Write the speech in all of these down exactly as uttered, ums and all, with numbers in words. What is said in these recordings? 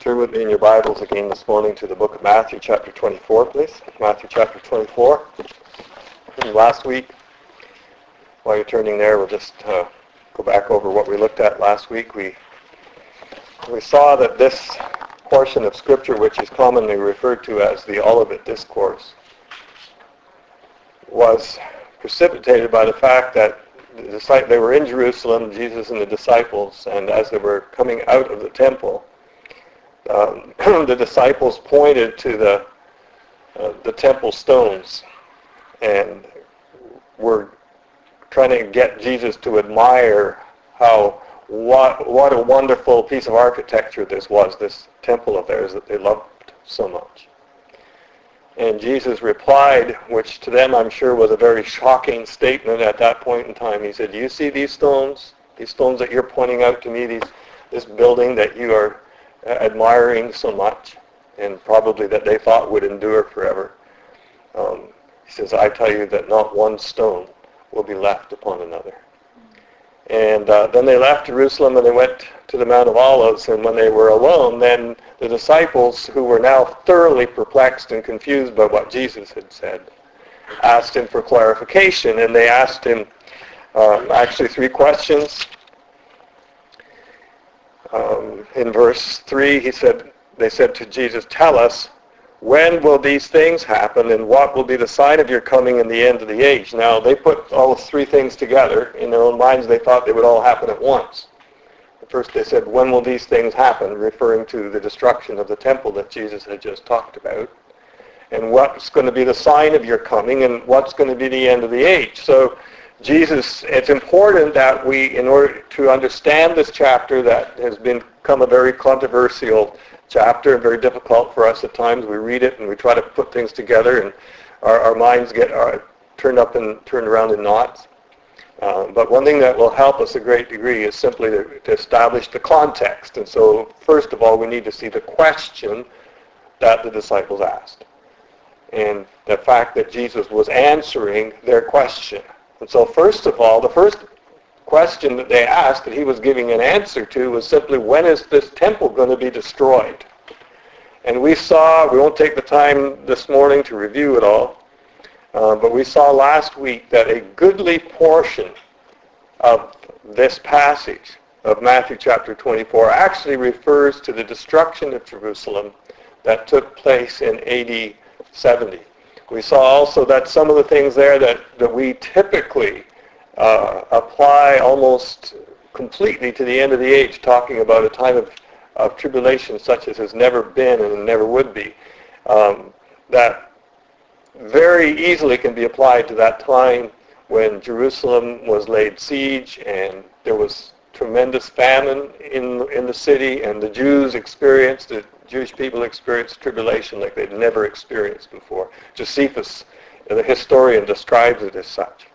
Turn with me in your Bibles again this morning to the book of Matthew chapter twenty-four, please. Matthew chapter twenty-four. Last week, while you're turning there, we'll just uh, go back over what we looked at last week. We we saw that this portion of Scripture, which is commonly referred to as the Olivet Discourse, was precipitated by the fact that the disciples, they were in Jerusalem, Jesus and the disciples, and as they were coming out of the temple, um, the disciples pointed to the uh, the temple stones and were trying to get Jesus to admire how what what a wonderful piece of architecture this was, this temple of theirs that they loved so much. And Jesus replied, which to them I'm sure was a very shocking statement at that point in time. He said, "Do you see these stones? These stones that you're pointing out to me, these, this building that you are uh, admiring so much, and probably that they thought would endure forever." Um, he says, "I tell you that not one stone will be left upon another." And uh, then they left Jerusalem and they went to the Mount of Olives, and when they were alone, then the disciples, who were now thoroughly perplexed and confused by what Jesus had said, asked him for clarification, and they asked him um, actually three questions. Um, in verse three, he said, they said to Jesus, "Tell us, when will these things happen, and what will be the sign of your coming in the end of the age?" Now, they put all three things together. In their own minds, they thought they would all happen at once. At first, they said, "When will these things happen?" referring to the destruction of the temple that Jesus had just talked about. And what's going to be the sign of your coming, and what's going to be the end of the age? So, Jesus, it's important that we, in order to understand this chapter that has become a very controversial chapter and very difficult for us at times. We read it and we try to put things together, and our, our minds get uh, turned up and turned around in knots. Uh, but one thing that will help us a great degree is simply to, to establish the context. And so, first of all, we need to see the question that the disciples asked, and the fact that Jesus was answering their question. And so, first of all, the first question that they asked that he was giving an answer to was simply, when is this temple going to be destroyed? And we saw, we won't take the time this morning to review it all, uh, but we saw last week that a goodly portion of this passage of Matthew chapter twenty-four actually refers to the destruction of Jerusalem that took place in A D seventy. We saw also that some of the things there that, that we typically Uh, apply almost completely to the end of the age, talking about a time of, of tribulation such as has never been and never would be, um, that very easily can be applied to that time when Jerusalem was laid siege and there was tremendous famine in in the city, and the Jews experienced, the Jewish people experienced tribulation like they'd never experienced before. Josephus, the historian, describes it as such.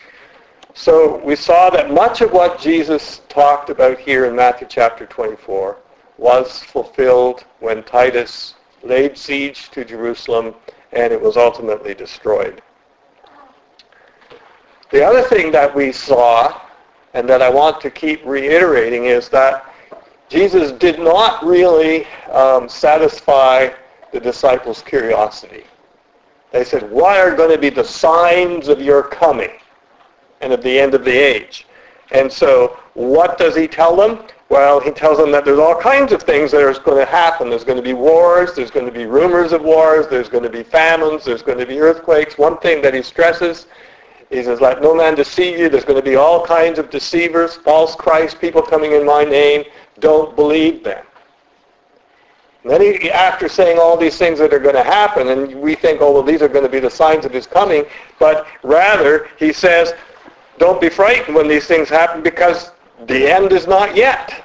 So we saw that much of what Jesus talked about here in Matthew chapter twenty-four was fulfilled when Titus laid siege to Jerusalem and it was ultimately destroyed. The other thing that we saw, and that I want to keep reiterating, is that Jesus did not really um, satisfy the disciples' curiosity. They said, "What are going to be the signs of your coming and of the end of the age?" And so what does he tell them? Well, he tells them that there's all kinds of things that are going to happen. There's going to be wars, there's going to be rumors of wars, there's going to be famines, there's going to be earthquakes. One thing that he stresses, he says, "Let no man deceive you." There's going to be all kinds of deceivers, false Christs, people coming in my name. Don't believe them. And then he, after saying all these things that are going to happen, and we think, oh, well, these are going to be the signs of his coming, but rather he says, don't be frightened when these things happen, because the end is not yet.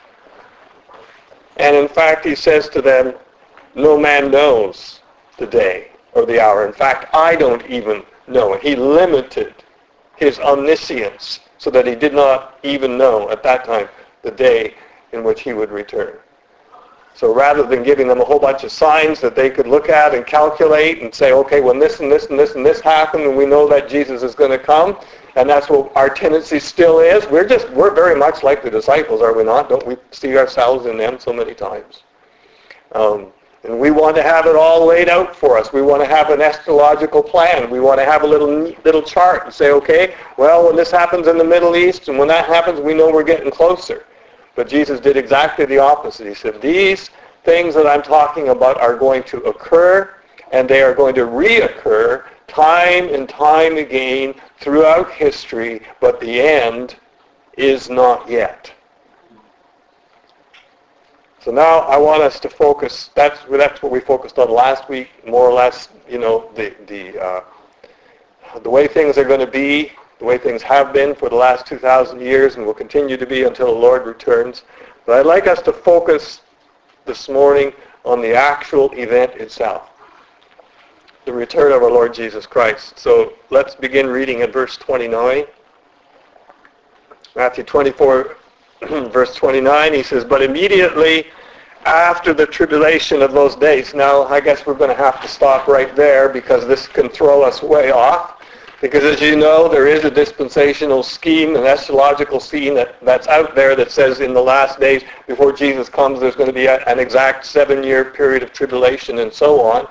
And in fact, he says to them, no man knows the day or the hour. In fact, I don't even know it. He limited his omniscience so that he did not even know at that time the day in which he would return. So rather than giving them a whole bunch of signs that they could look at and calculate and say, okay, when this and this and this and this happened, and we know that Jesus is going to come, and that's what our tendency still is. We're just, we're very much like the disciples, are we not? Don't we see ourselves in them so many times? Um, and we want to have it all laid out for us. We want to have an astrological plan. We want to have a little neat little chart and say, okay, well, when this happens in the Middle East and when that happens, we know we're getting closer. But Jesus did exactly the opposite. He said, these things that I'm talking about are going to occur, and they are going to reoccur time and time again throughout history, but the end is not yet. So now I want us to focus, that's, that's what we focused on last week, more or less, you know, the, the, uh, the way things are going to be, the way things have been for the last two thousand years and will continue to be until the Lord returns. But I'd like us to focus this morning on the actual event itself, the return of our Lord Jesus Christ. So let's begin reading at verse twenty-nine. Matthew twenty-four, verse twenty-nine, he says, but immediately after the tribulation of those days. Now, I guess we're going to have to stop right there because this can throw us way off. Because as you know, there is a dispensational scheme, an eschatological scheme that, that's out there that says in the last days, before Jesus comes, there's going to be a, an exact seven-year period of tribulation and so on.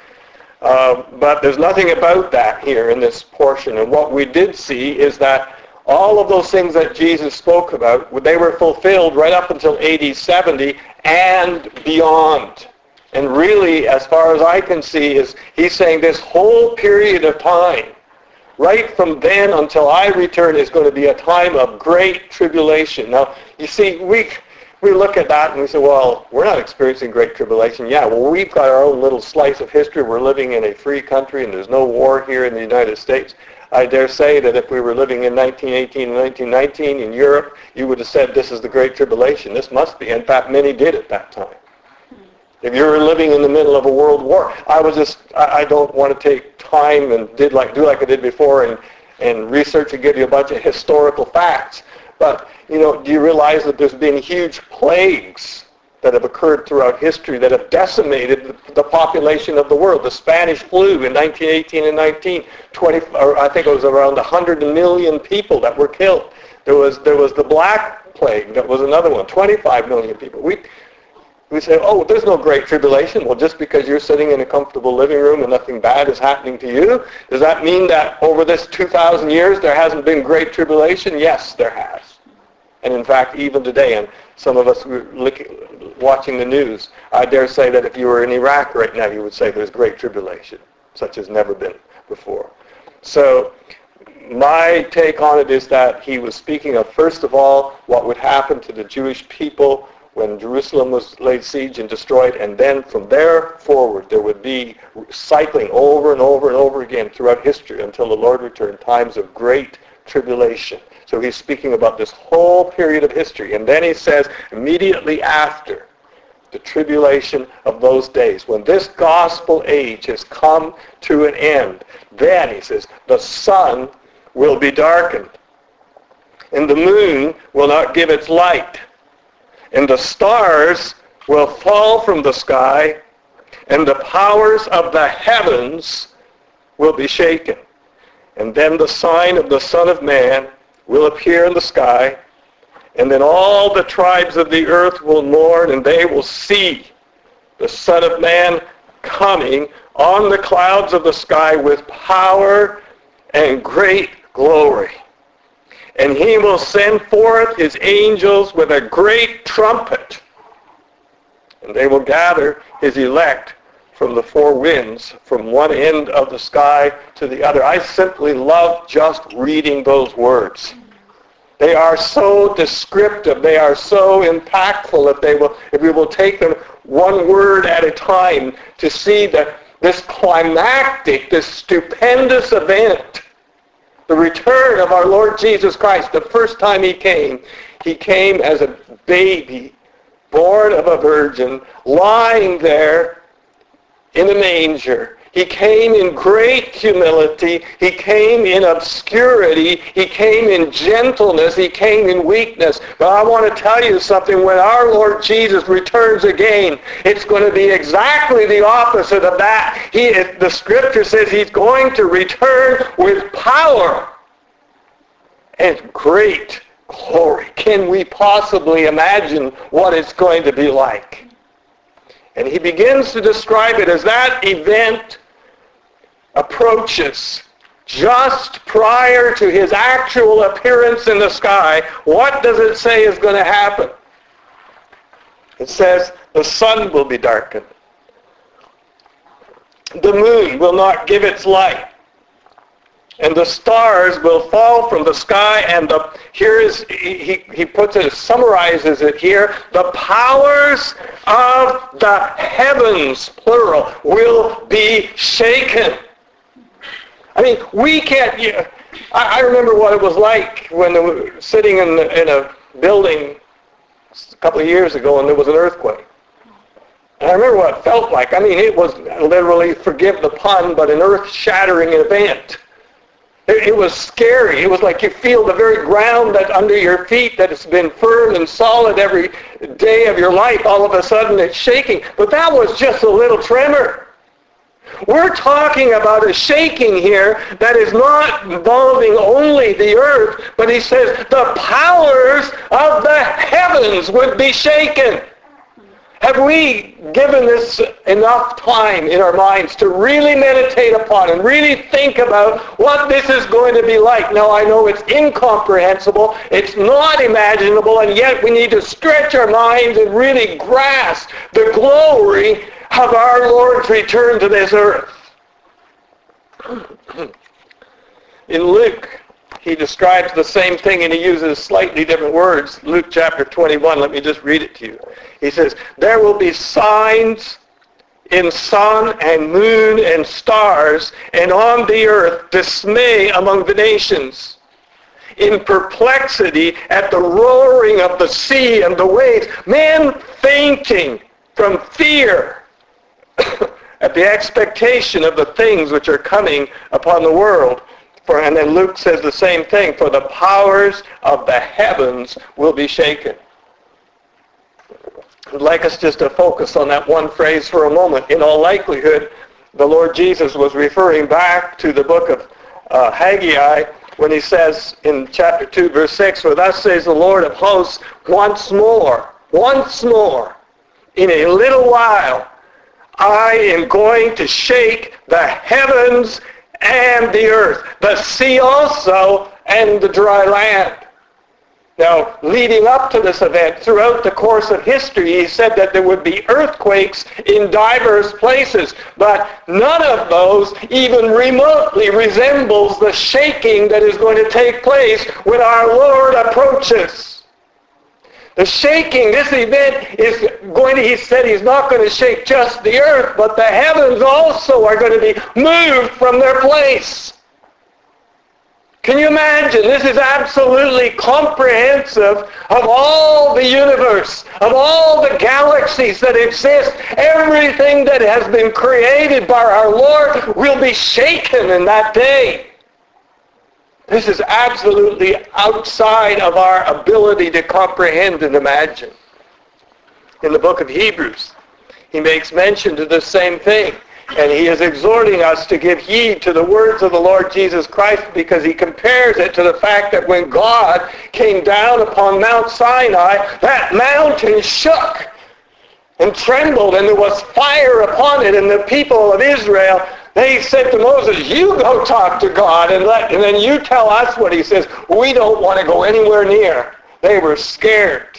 Uh, but there's nothing about that here in this portion. And what we did see is that all of those things that Jesus spoke about, they were fulfilled right up until A D seventy and beyond. And really, as far as I can see, is he's saying this whole period of time, right from then until I return, is going to be a time of great tribulation. Now, you see, we we look at that and we say, well, we're not experiencing great tribulation. Yeah, well, we've got our own little slice of history. We're living in a free country and there's no war here in the United States. I dare say that if we were living in nineteen eighteen and nineteen nineteen in Europe, you would have said this is the Great Tribulation. This must be. In fact, many did at that time. If you were living in the middle of a world war, I was just, I, I don't want to take time and did like do like I did before and, and research and give you a bunch of historical facts. But, you know, do you realize that there's been huge plagues that have occurred throughout history that have decimated the, the population of the world? The Spanish flu in nineteen eighteen and nineteen, twenty, or I think it was around one hundred million people that were killed. There was there was the Black Plague, that was another one, twenty-five million people. We we say, oh, there's no great tribulation. Well, just because you're sitting in a comfortable living room and nothing bad is happening to you, does that mean that over this two thousand years there hasn't been great tribulation? Yes, there has. And in fact, even today, and some of us looking, watching the news, I dare say that if you were in Iraq right now, you would say there's great tribulation, such as never been before. So my take on it is that he was speaking of, first of all, what would happen to the Jewish people when Jerusalem was laid siege and destroyed, and then from there forward, there would be cycling over and over and over again throughout history until the Lord returned, times of great tribulation. So he's speaking about this whole period of history. And then he says, immediately after the tribulation of those days, when this gospel age has come to an end, then, he says, the sun will be darkened, and the moon will not give its light, and the stars will fall from the sky, and the powers of the heavens will be shaken. And then the sign of the Son of Man will appear in the sky, and then all the tribes of the earth will mourn, and they will see the Son of Man coming on the clouds of the sky with power and great glory. And he will send forth his angels with a great trumpet, and they will gather his elect from the four winds, from one end of the sky to the other. I simply love just reading those words. They are so descriptive. They are so impactful if they will, if we will take them one word at a time to see that this climactic, this stupendous event, the return of our Lord Jesus Christ. The first time he came, he came as a baby, born of a virgin, lying there in a manger. He came in great humility. He came in obscurity. He came in gentleness. He came in weakness. But I want to tell you something. When our Lord Jesus returns again, it's going to be exactly the opposite of that. He, the Scripture says he's going to return with power and great glory. Can we possibly imagine what it's going to be like? And he begins to describe it as that event approaches just prior to his actual appearance in the sky. What does it say is going to happen? It says the sun will be darkened. The moon will not give its light. And the stars will fall from the sky, and the, here is, he, he puts it, summarizes it here, the powers of the heavens, plural, will be shaken. I mean, we can't, I, I remember what it was like when they were sitting in, the, in a building a couple of years ago and there was an earthquake. And I remember what it felt like. I mean, it was literally, forgive the pun, but an earth-shattering event. It, it was scary. It was like you feel the very ground that under your feet that has been firm and solid every day of your life, all of a sudden it's shaking. But that was just a little tremor. We're talking about a shaking here that is not involving only the earth, but he says the powers of the heavens would be shaken. Have we given this enough time in our minds to really meditate upon and really think about what this is going to be like? Now, I know it's incomprehensible, it's not imaginable, and yet we need to stretch our minds and really grasp the glory of our Lord's return to this earth. In Luke, he describes the same thing and he uses slightly different words. Luke chapter twenty-one, let me just read it to you. He says, there will be signs in sun and moon and stars, and on the earth dismay among the nations, in perplexity at the roaring of the sea and the waves, men fainting from fear at the expectation of the things which are coming upon the world. For, and then Luke says the same thing, for the powers of the heavens will be shaken. I'd like us just to focus on that one phrase for a moment. In all likelihood, the Lord Jesus was referring back to the book of uh, Haggai when he says in chapter two, verse six, for thus says the Lord of hosts, once more, once more, in a little while, I am going to shake the heavens and the earth, the sea also, and the dry land. Now, leading up to this event, throughout the course of history, he said that there would be earthquakes in diverse places, but none of those even remotely resembles the shaking that is going to take place when our Lord approaches. The shaking, this event is going to, he said he's not going to shake just the earth, but the heavens also are going to be moved from their place. Can you imagine? This is absolutely comprehensive of all the universe, of all the galaxies that exist. Everything that has been created by our Lord will be shaken in that day. This is absolutely outside of our ability to comprehend and imagine. In the book of Hebrews, he makes mention to the same thing. And he is exhorting us to give heed to the words of the Lord Jesus Christ, because he compares it to the fact that when God came down upon Mount Sinai, that mountain shook and trembled, and there was fire upon it, and the people of Israel, they said to Moses, you go talk to God, and, let, and then you tell us what he says. We don't want to go anywhere near. They were scared.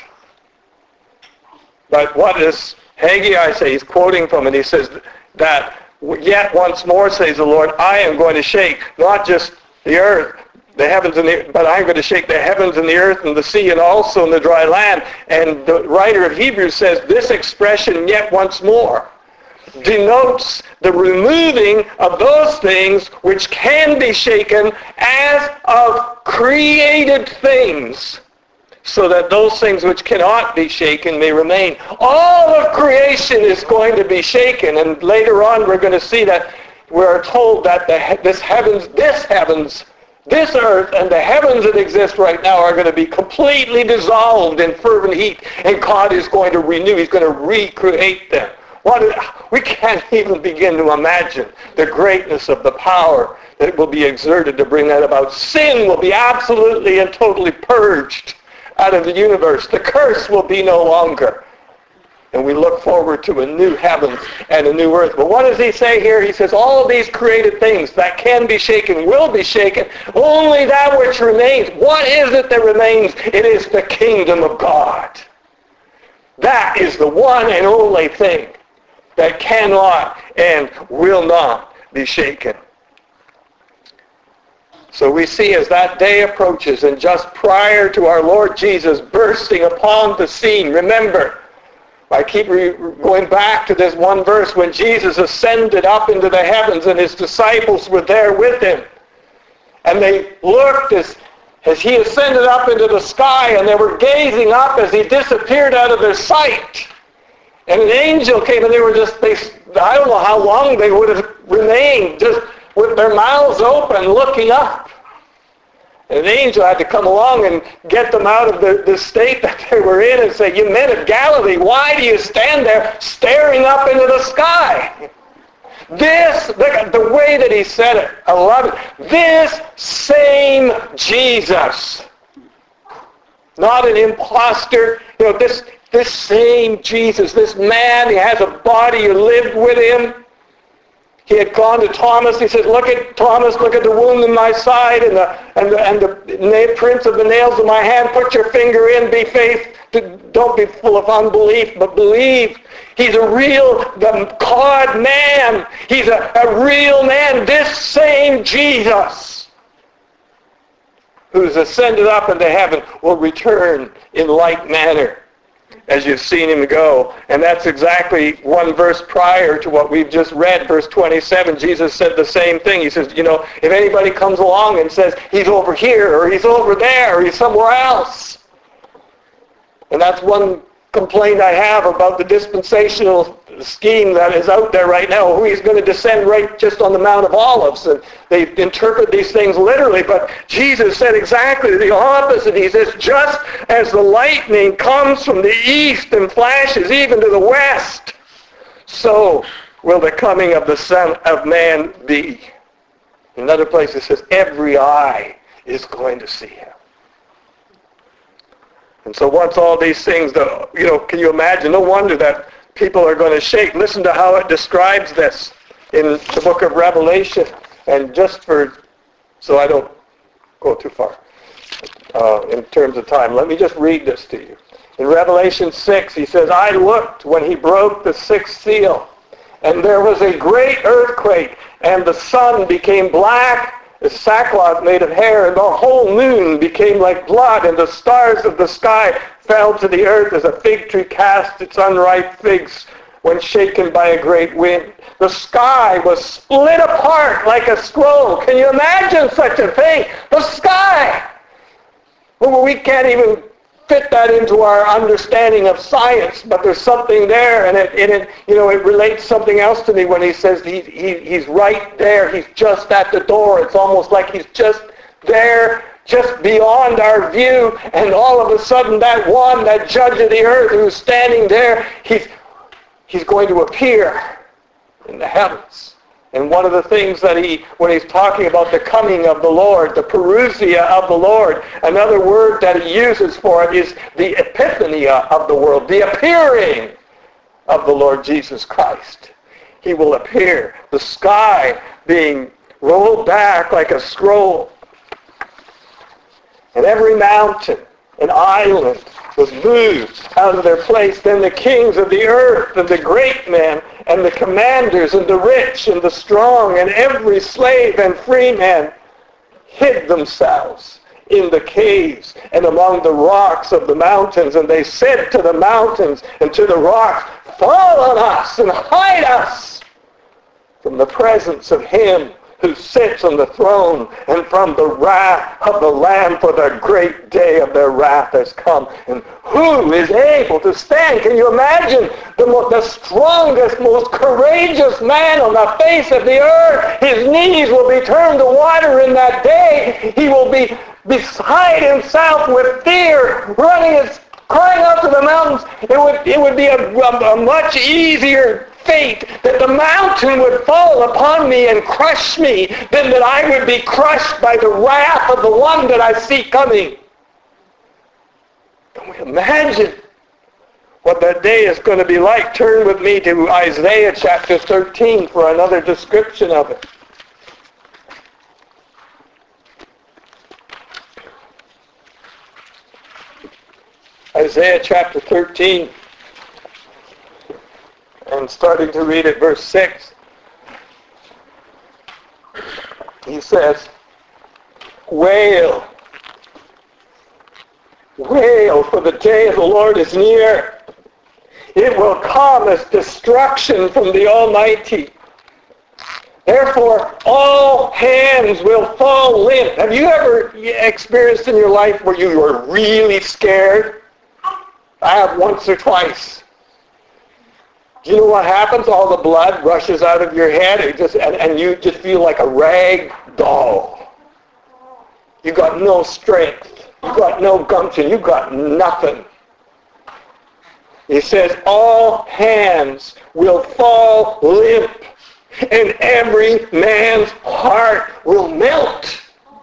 But what does Haggai say? He's quoting from it. He says that, yet once more, says the Lord, I am going to shake not just the earth, the heavens and the, but I'm going to shake the heavens and the earth and the sea and also in the dry land. And the writer of Hebrews says this expression, yet once more, denotes the removing of those things which can be shaken as of created things, so that those things which cannot be shaken may remain. All of creation is going to be shaken, and later on we're going to see that we're told that the, this heavens, this heavens, this earth and the heavens that exist right now are going to be completely dissolved in fervent heat, and God is going to renew, he's going to recreate them. What is, we can't even begin to imagine the greatness of the power that will be exerted to bring that about. Sin will be absolutely and totally purged out of the universe. The curse will be no longer. and we look forward to a new heavens and a new earth. But what does he say here? He says all of these created things that can be shaken will be shaken. Only that which remains. What is it that remains? It is the kingdom of God. That is the one and only thing that cannot and will not be shaken. So we see as that day approaches, and just prior to our Lord Jesus bursting upon the scene, remember, I keep re- going back to this one verse when Jesus ascended up into the heavens and his disciples were there with him. And they looked as, as he ascended up into the sky, and they were gazing up as he disappeared out of their sight. And an angel came, and they were just, they, I don't know how long they would have remained, just with their mouths open, looking up. And an angel had to come along and get them out of the, the state that they were in and say, you men of Galilee, why do you stand there staring up into the sky? This, the, the way that he said it, I love it. This same Jesus, not an imposter, you know, this, this same Jesus, this man, he has a body, you lived with him. He had gone to Thomas. He said, look at Thomas, look at the wound in my side and the, and the, and the prints of the nails in my hand. Put your finger in, be faith. Don't be full of unbelief, but believe. He's a real the God man. He's a, a real man. This same Jesus who's ascended up into heaven will return in like manner as you've seen him go. And that's exactly one verse prior to what we've just read, verse twenty-seven. Jesus said the same thing. He says, you know, if anybody comes along and says he's over here or he's over there or he's somewhere else. And that's one complaint I have about the dispensational scheme that is out there right now. He's going to descend right just on the Mount of Olives. And they interpret these things literally, but Jesus said exactly the opposite. He says, just as the lightning comes from the east and flashes even to the west, so will the coming of the Son of Man be. In another place it says, every eye is going to see him. And so once all these things, you know, can you imagine? No wonder that people are going to shake. Listen to how it describes this in the book of Revelation. And just for, so I don't go too far uh, in terms of time, let me just read this to you. In Revelation six, he says, I looked when he broke the sixth seal, and there was a great earthquake, and the sun became black as sackcloth made of hair, and the whole moon became like blood, and the stars of the sky fell to the earth as a fig tree casts its unripe figs when shaken by a great wind. The sky was split apart like a scroll. Can you imagine such a thing? The sky! Well, we can't even fit that into our understanding of science, but there's something there, and it, it, it you know, it relates something else to me when he says he, he, he's right there. He's just at the door. It's almost like he's just there, just beyond our view, and all of a sudden that one, that judge of the earth who's standing there, he's, he's going to appear in the heavens. And one of the things that he, when he's talking about the coming of the Lord, the parousia of the Lord, another word that he uses for it is the epiphania of the world, the appearing of the Lord Jesus Christ. He will appear, the sky being rolled back like a scroll. And every mountain and island was moved out of their place. Then the kings of the earth and the great men and the commanders and the rich and the strong and every slave and free man hid themselves in the caves and among the rocks of the mountains. And they said to the mountains and to the rocks, fall on us and hide us from the presence of him who sits on the throne and from the wrath of the Lamb, for the great day of their wrath has come. And who is able to stand? Can you imagine the, most, the strongest, most courageous man on the face of the earth? His knees will be turned to water in that day. He will be beside himself with fear, running and crying out to the mountains. It would, it would be a, a, a much easier fate that the mountain would fall upon me and crush me than that I would be crushed by the wrath of the one that I see coming. Can we imagine what that day is going to be like. Turn with me to Isaiah chapter thirteen for another description of it. Isaiah chapter thirteen, and starting to read at verse six. He says, Wail, wail, for the day of the Lord is near. It will come as destruction from the Almighty. Therefore, all hands will fall limp. Have you ever experienced in your life where you were really scared? I have once or twice. Do you know what happens? All the blood rushes out of your head, it just, and, and you just feel like a rag doll. You got no strength. You got no gumption. You got nothing. He says, all hands will fall limp, and every man's heart will melt.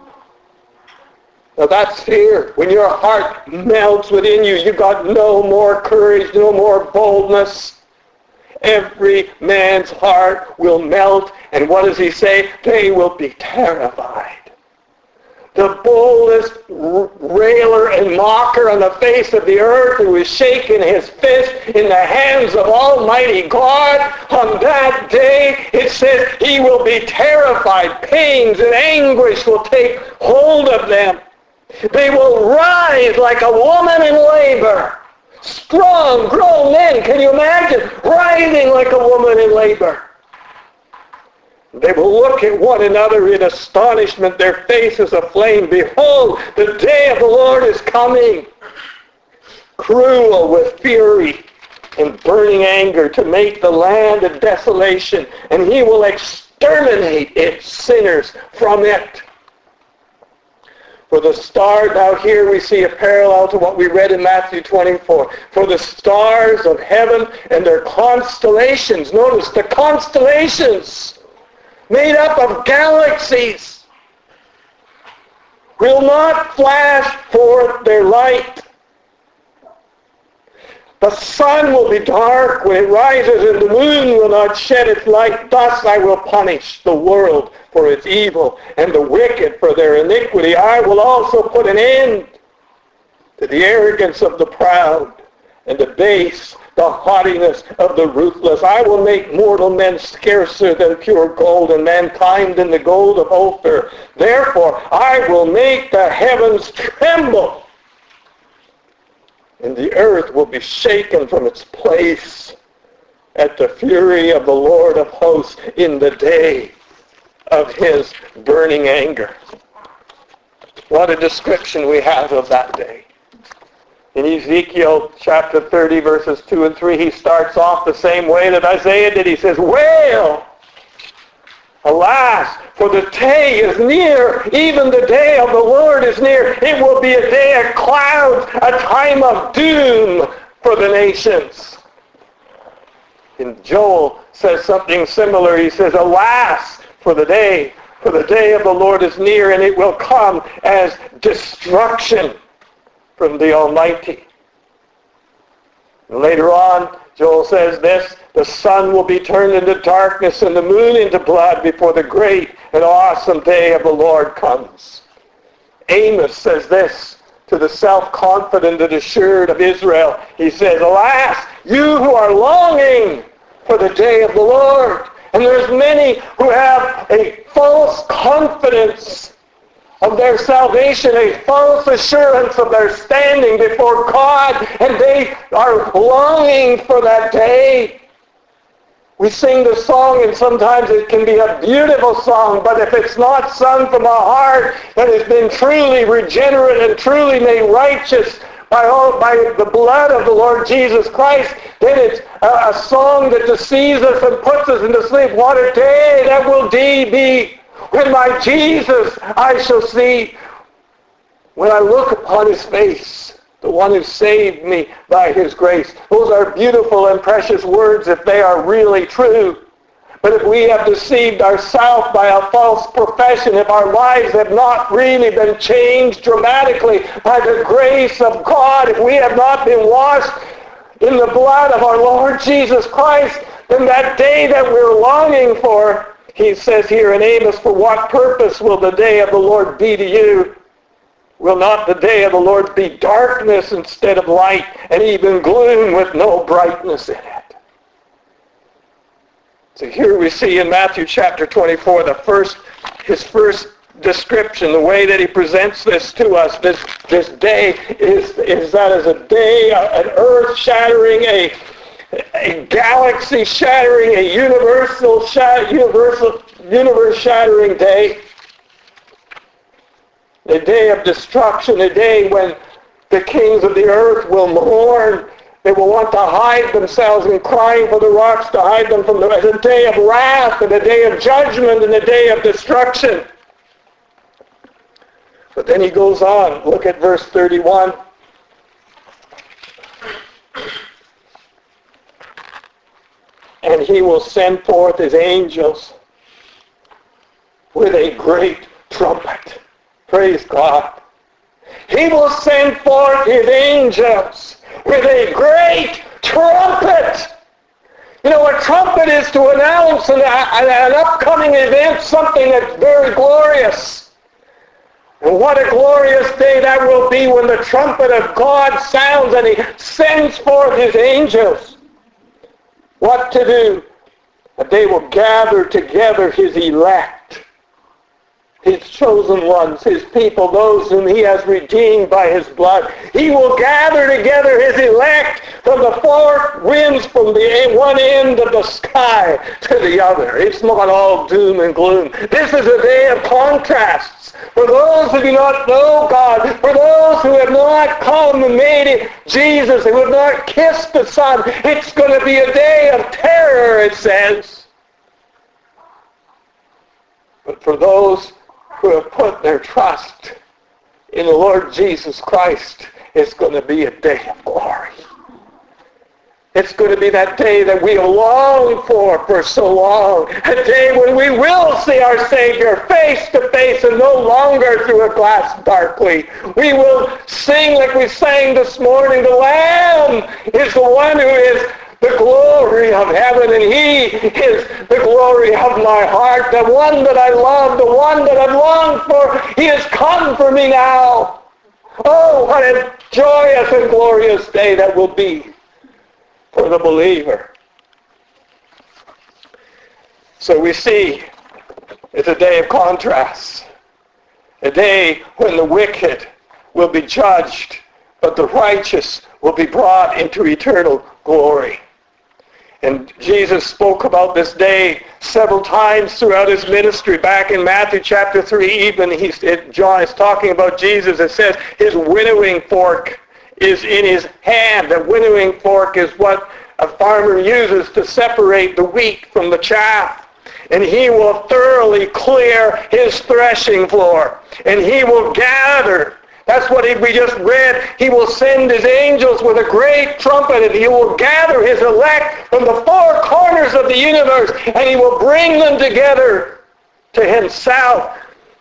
Now that's fear. When your heart melts within you, you got no more courage, no more boldness. Every man's heart will melt. And what does he say? They will be terrified. The boldest railer and mocker on the face of the earth, who is shaking his fist in the hands of Almighty God, on that day, it says he will be terrified. Pains and anguish will take hold of them. They will rise like a woman in labor. Strong, grown men, can you imagine? Rising like a woman in labor. They will look at one another in astonishment, their faces aflame. Behold, the day of the Lord is coming, cruel with fury and burning anger, to make the land a desolation, and he will exterminate its sinners from it. For the stars, now here we see a parallel to what we read in Matthew twenty-four. For the stars of heaven and their constellations, notice the constellations, made up of galaxies, will not flash forth their light. The sun will be dark when it rises, and the moon will not shed its light. Thus I will punish the world for its evil, and the wicked for their iniquity. I will also put an end to the arrogance of the proud, and the base, the haughtiness of the ruthless. I will make mortal men scarcer than pure gold, and mankind than the gold of Ophir. Therefore I will make the heavens tremble, and the earth will be shaken from its place at the fury of the Lord of hosts in the day of his burning anger. What a description we have of that day. In Ezekiel chapter thirty, verses two and three, he starts off the same way that Isaiah did. He says, Wail! Alas, for the day is near, even the day of the Lord is near. It will be a day of clouds, a time of doom for the nations. And Joel says something similar. He says, Alas, for the day, for the day of the Lord is near, and it will come as destruction from the Almighty. And later on, Joel says this, the sun will be turned into darkness and the moon into blood before the great and awesome day of the Lord comes. Amos says this to the self-confident and assured of Israel. He says, Alas, you who are longing for the day of the Lord. And there's many who have a false confidence of their salvation, a false assurance of their standing before God, and they are longing for that day. We sing the song, and sometimes it can be a beautiful song, but if it's not sung from a heart that has been truly regenerate and truly made righteous by, all, by the blood of the Lord Jesus Christ, then it's a, a song that deceives us and puts us into sleep. What a day that will be when my Jesus I shall see, when I look upon his face, the one who saved me by his grace. Those are beautiful and precious words if they are really true. But if we have deceived ourselves by a false profession, if our lives have not really been changed dramatically by the grace of God, if we have not been washed in the blood of our Lord Jesus Christ, then that day that we're longing for, he says here in Amos, for what purpose will the day of the Lord be to you? Will not the day of the Lord be darkness instead of light, and even gloom with no brightness in it? So here we see in Matthew chapter twenty-four, the first, his first description, the way that he presents this to us. This this day is, is that as a day, an earth-shattering, a, a galaxy-shattering, a universal, universal, universe-shattering day. A day of destruction, a day when the kings of the earth will mourn. They will want to hide themselves and crying for the rocks to hide them from the... It's a day of wrath and a day of judgment and a day of destruction. But then he goes on. Look at verse thirty-one. And he will send forth his angels with a great trumpet. Praise God. He will send forth his angels with a great trumpet. You know, a trumpet is to announce an, an upcoming event, something that's very glorious. And what a glorious day that will be when the trumpet of God sounds and he sends forth his angels. What to do? That they will gather together his elect, his chosen ones, his people, those whom he has redeemed by his blood. He will gather together his elect from the four winds, from the one end of the sky to the other. It's not all doom and gloom. This is a day of contrasts. For those who do not know God, for those who have not come and made it Jesus, who have not kissed the Son, it's going to be a day of terror, it says. But for those who have put their trust in the Lord Jesus Christ, it's going to be a day of glory. It's going to be that day that we have longed for for so long. A day when we will see our Savior face to face and no longer through a glass darkly. We will sing like we sang this morning, the Lamb is the one who is the glory of heaven, and he is the glory of my heart, the one that I love, the one that I've longed for. He has come for me now. Oh, what a joyous and glorious day that will be for the believer. So we see it's a day of contrasts, a day when the wicked will be judged, but the righteous will be brought into eternal glory. And Jesus spoke about this day several times throughout his ministry. Back in Matthew chapter three, even he's, it, John is talking about Jesus. It says his winnowing fork is in his hand. The winnowing fork is what a farmer uses to separate the wheat from the chaff. And he will thoroughly clear his threshing floor. And he will gather. That's what we just read. He will send his angels with a great trumpet, and he will gather his elect from the four corners of the universe, and he will bring them together to himself.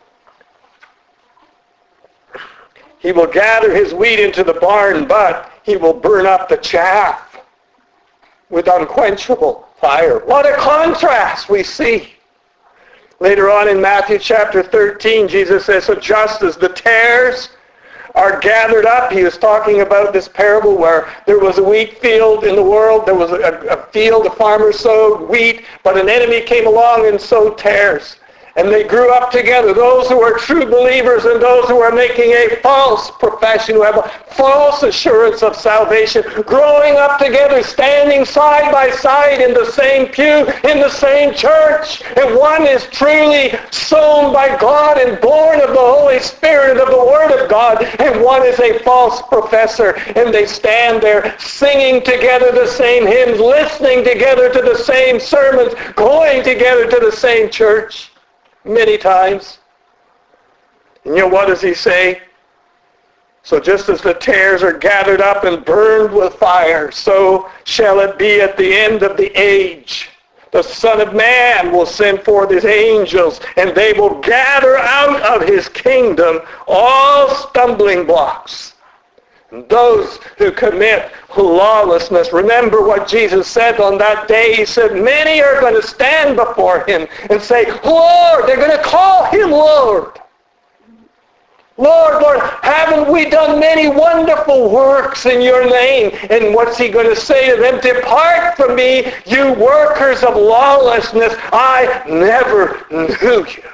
He will gather his wheat into the barn, but he will burn up the chaff with unquenchable fire. What a contrast we see. Later on in Matthew chapter thirteen, Jesus says, so just as the tares are gathered up. He was talking about this parable where there was a wheat field in the world. There was a, a field, a farmer sowed wheat, but an enemy came along and sowed tares. And they grew up together, those who are true believers and those who are making a false profession, who have a false assurance of salvation, growing up together, standing side by side in the same pew, in the same church. And one is truly sown by God and born of the Holy Spirit, of the Word of God, and one is a false professor. And they stand there singing together the same hymns, listening together to the same sermons, going together to the same church. Many times. And you know what does he say? So just as the tares are gathered up and burned with fire, so shall it be at the end of the age. The Son of Man will send forth his angels, and they will gather out of his kingdom all stumbling blocks Those who commit lawlessness. Remember what Jesus said on that day. He said, many are going to stand before him and say, Lord, they're going to call him Lord. Lord, Lord, haven't we done many wonderful works in your name? And what's he going to say to them? Depart from me, you workers of lawlessness. I never knew you.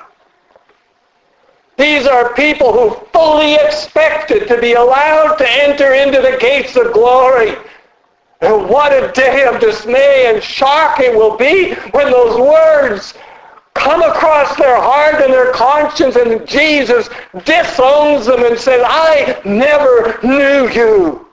These are people who fully expected to be allowed to enter into the gates of glory. And what a day of dismay and shock it will be when those words come across their heart and their conscience, and Jesus disowns them and says, I never knew you.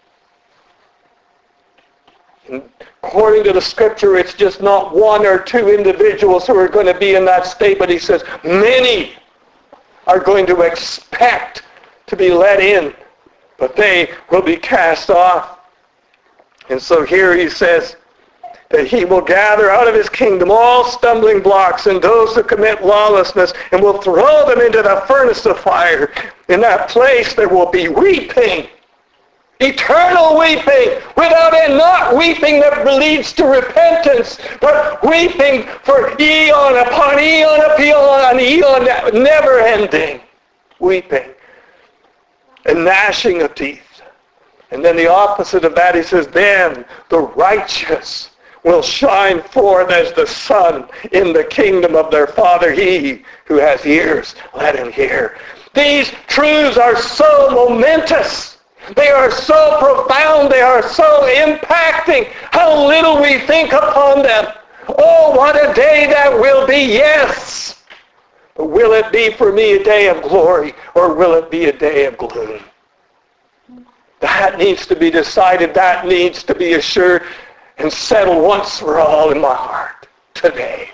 And according to the scripture, it's just not one or two individuals who are going to be in that state, but he says many are going to expect to be let in, but they will be cast off. And so here he says that he will gather out of his kingdom all stumbling blocks and those who commit lawlessness, and will throw them into the furnace of fire. In that place there will be weeping, eternal weeping, without end, not weeping that leads to repentance, but weeping for eon upon eon upon eon, never ending weeping and gnashing of teeth. And then the opposite of that, he says, then the righteous will shine forth as the sun in the kingdom of their Father. He who has ears, let him hear. These truths are so momentous. They are so profound. They are so impacting. How little we think upon them. Oh, what a day that will be, yes. But will it be for me a day of glory, or will it be a day of gloom? That needs to be decided. That needs to be assured and settled once for all in my heart today.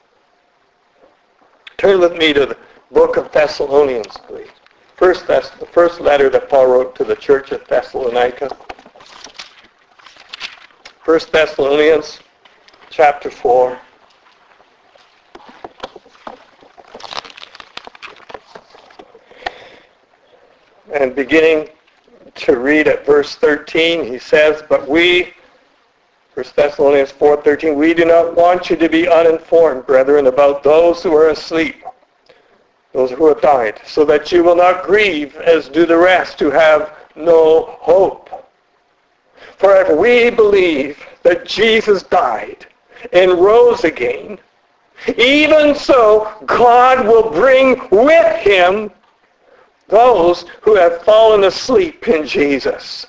Turn with me to the book of Thessalonians, please. First, Thess- the first letter that Paul wrote to the church at Thessalonica. First Thessalonians, chapter four. And beginning to read at verse thirteen, he says, but we, First Thessalonians four thirteen, we do not want you to be uninformed, brethren, about those who are asleep, those who have died, so that you will not grieve as do the rest who have no hope. For if we believe that Jesus died and rose again, even so God will bring with him those who have fallen asleep in Jesus.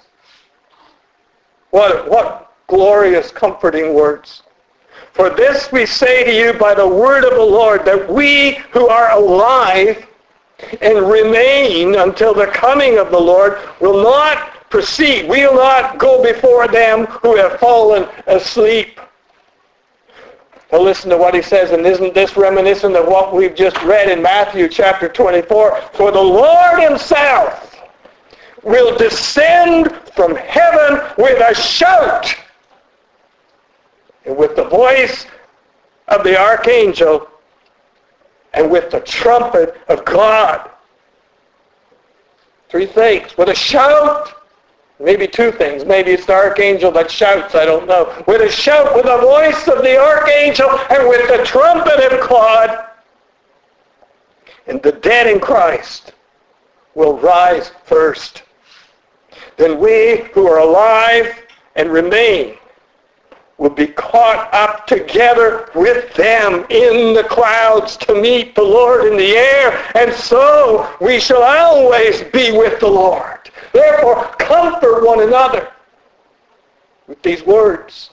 What, what glorious, comforting words. For this we say to you by the word of the Lord, that we who are alive and remain until the coming of the Lord will not proceed. We will not go before them who have fallen asleep. Now listen to what he says, and isn't this reminiscent of what we've just read in Matthew chapter twenty-four? For the Lord himself will descend from heaven with a shout, and with the voice of the archangel, and with the trumpet of God. Three things. With a shout, maybe two things. Maybe it's the archangel that shouts, I don't know. With a shout, with the voice of the archangel, and with the trumpet of God. And the dead in Christ will rise first. Then we who are alive and remain will be caught up together with them in the clouds to meet the Lord in the air, and so we shall always be with the Lord. Therefore, comfort one another with these words.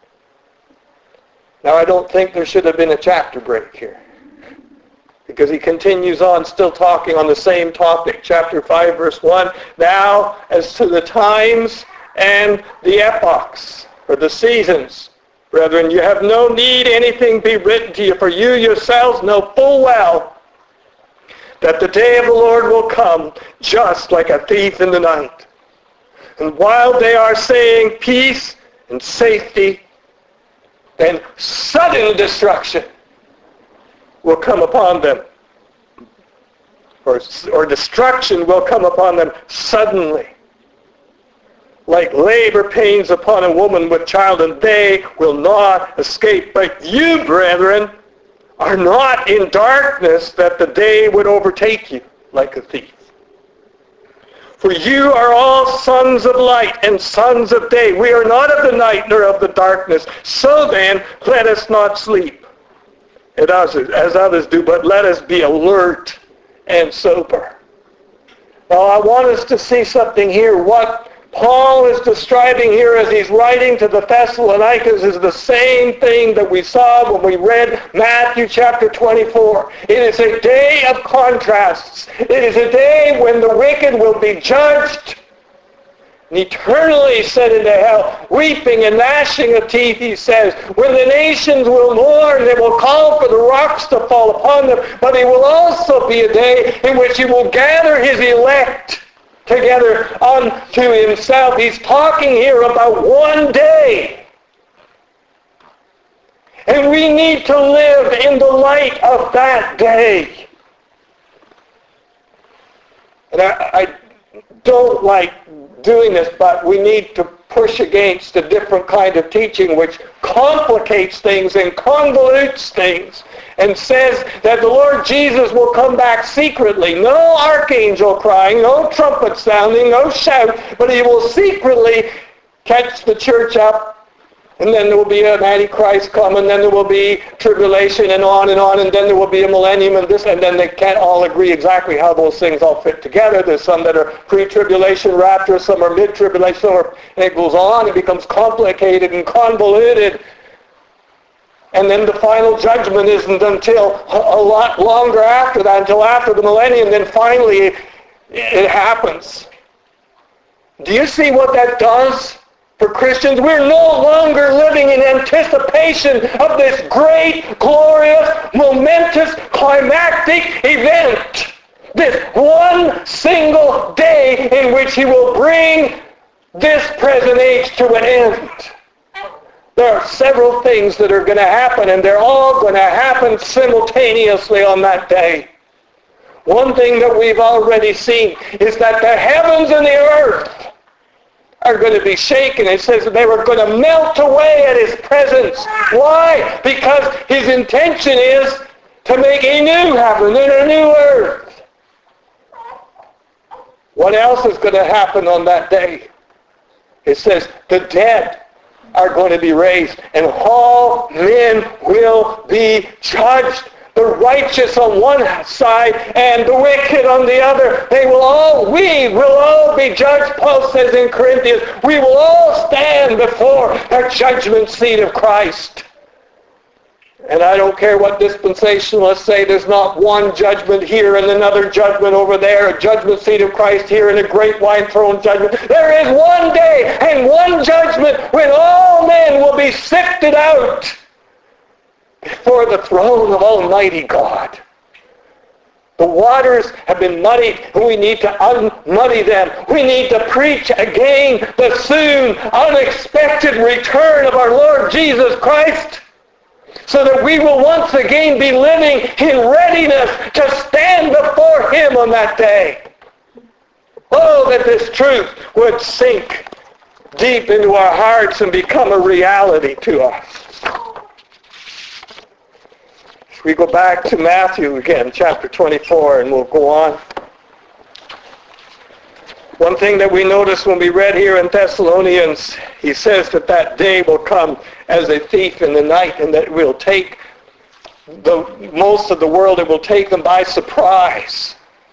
Now, I don't think there should have been a chapter break here, because he continues on still talking on the same topic. Chapter five, verse one, now as to the times and the epochs, or the seasons, brethren, you have no need anything be written to you, for you yourselves know full well that the day of the Lord will come just like a thief in the night. And while they are saying peace and safety, then sudden destruction will come upon them. Or, or destruction will come upon them suddenly. like labor pains upon a woman with child, and they will not escape. But you, brethren, are not in darkness, that the day would overtake you like a thief. For you are all sons of light and sons of day. We are not of the night nor of the darkness. So then, let us not sleep as others do, but let us be alert and sober. Now I want us to see something here. What Paul is describing here as he's writing to the Thessalonians is the same thing that we saw when we read Matthew chapter twenty-four. It is a day of contrasts. It is a day when the wicked will be judged and eternally sent into hell, weeping and gnashing of teeth, he says. When the nations will mourn, they will call for the rocks to fall upon them, but it will also be a day in which he will gather his elect together unto himself. He's talking here about one day. And we need to live in the light of that day. And I, I don't like doing this, but we need to push against a different kind of teaching which complicates things and convolutes things and says that the Lord Jesus will come back secretly. No archangel crying, no trumpet sounding, no shout, but he will secretly catch the church up, and then there will be an Antichrist come, and then there will be tribulation, and on and on, and then there will be a millennium, and this, and then they can't all agree exactly how those things all fit together. There's some that are pre-tribulation rapture, some are mid-tribulation, some are, and it goes on. It becomes complicated and convoluted. And then the final judgment isn't until a lot longer after that, until after the millennium, then finally it, it happens. Do you see what that does? For Christians, we're no longer living in anticipation of this great, glorious, momentous, climactic event. This one single day in which he will bring this present age to an end. There are several things that are going to happen, and they're all going to happen simultaneously on that day. One thing that we've already seen is that the heavens and the earth are going to be shaken. It says that they were going to melt away at his presence. Why? Because his intention is to make a new heaven and a new earth. What else is going to happen on that day? It says the dead are going to be raised, and all men will be judged. The righteous on one side and the wicked on the other. They will all, we will all be judged. Paul says in Corinthians, we will all stand before the judgment seat of Christ. And I don't care what dispensationalists say, there's not one judgment here and another judgment over there, a judgment seat of Christ here and a great white throne judgment. There is one day and one judgment when all men will be sifted out before the throne of Almighty God. The waters have been muddied, and we need to unmuddy them. We need to preach again the soon, unexpected return of our Lord Jesus Christ, so that we will once again be living in readiness to stand before him on that day. Oh, that this truth would sink deep into our hearts and become a reality to us. We go back to Matthew again, chapter twenty-four, and we'll go on. One thing that we notice when we read here in Thessalonians, he says that that day will come as a thief in the night, and that it will take the most of the world, it will take them by surprise.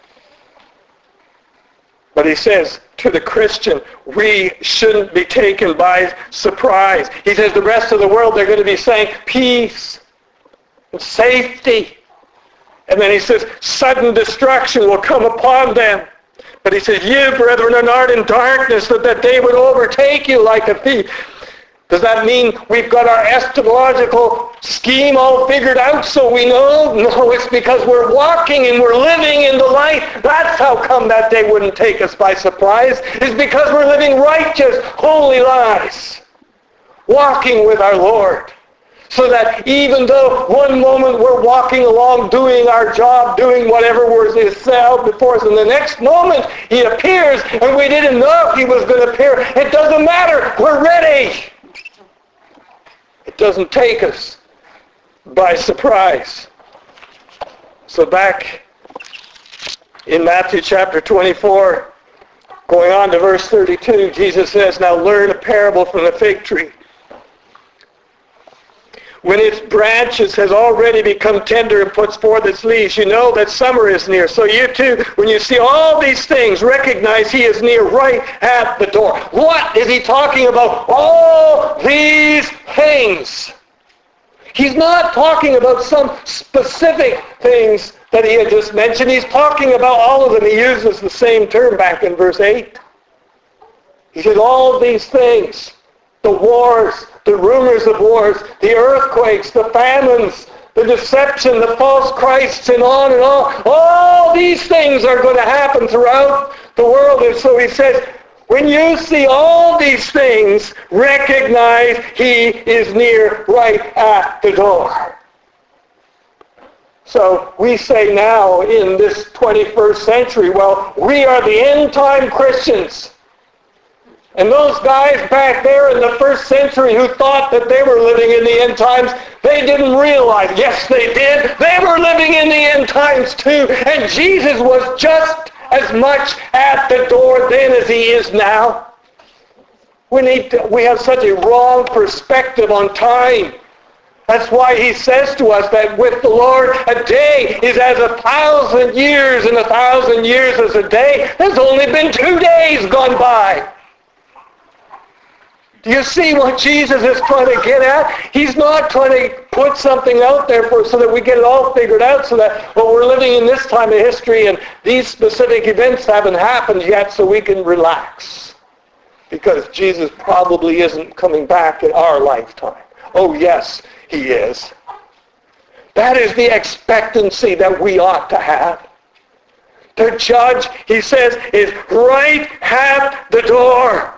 But he says to the Christian, we shouldn't be taken by surprise. He says the rest of the world, they're going to be saying peace, safety. And then he says sudden destruction will come upon them. But he says, you, brethren, are not in darkness, that that day would overtake you like a thief. Does that mean we've got our eschatological scheme all figured out so we know? No, it's because we're walking and we're living in the light. That's how come that day wouldn't take us by surprise. It's because we're living righteous, holy lives, walking with our Lord. So that even though one moment we're walking along doing our job, doing whatever was set out before us, and the next moment he appears and we didn't know if he was going to appear, it doesn't matter. We're ready. It doesn't take us by surprise. So back in Matthew chapter twenty-four, going on to verse thirty-two, Jesus says, now learn a parable from the fig tree. When its branches has already become tender and puts forth its leaves, you know that summer is near. So you too, when you see all these things, recognize he is near, right at the door. What is he talking about? All these things. He's not talking about some specific things that he had just mentioned. He's talking about all of them. He uses the same term back in verse eight. He said all these things, the wars, the rumors of wars, the earthquakes, the famines, the deception, the false Christs, and on and on. All these things are going to happen throughout the world. And so he says, when you see all these things, recognize he is near, right at the door. So we say now in this twenty-first century, well, we are the end-time Christians. And those guys back there in the first century who thought that they were living in the end times, they didn't realize. Yes, they did. They were living in the end times too. And Jesus was just as much at the door then as he is now. We need to, we have such a wrong perspective on time. That's why he says to us that with the Lord, a day is as a thousand years, and a thousand years as a day. There's only been two days gone by. Do you see what Jesus is trying to get at? He's not trying to put something out there for so that we get it all figured out, so that, well, we're living in this time of history and these specific events haven't happened yet, so we can relax. Because Jesus probably isn't coming back in our lifetime. Oh, yes, he is. That is the expectancy that we ought to have. The judge, he says, is right at the door.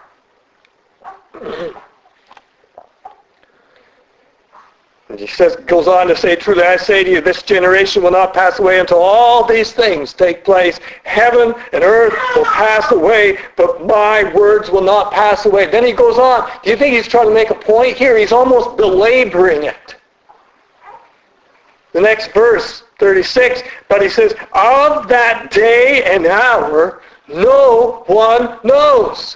And he says, goes on to say, truly I say to you, this generation will not pass away until all these things take place. Heaven and earth will pass away, but my words will not pass away. Then he goes on. Do you think he's trying to make a point here? He's almost belaboring it. The next verse, thirty-six, but he says, of that day and hour, no one knows.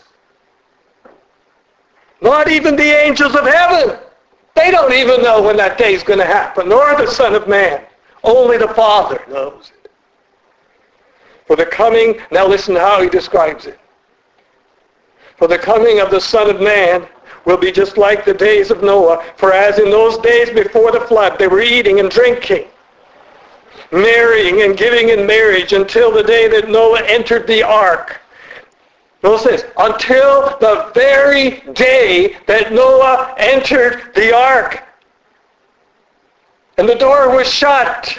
Not even the angels of heaven. They don't even know when that day is going to happen, nor the Son of Man. Only the Father knows it. For the coming, now listen to how he describes it. For the coming of the Son of Man will be just like the days of Noah. For as in those days before the flood, they were eating and drinking, marrying and giving in marriage until the day that Noah entered the ark. Notice this, until the very day that Noah entered the ark. And the door was shut.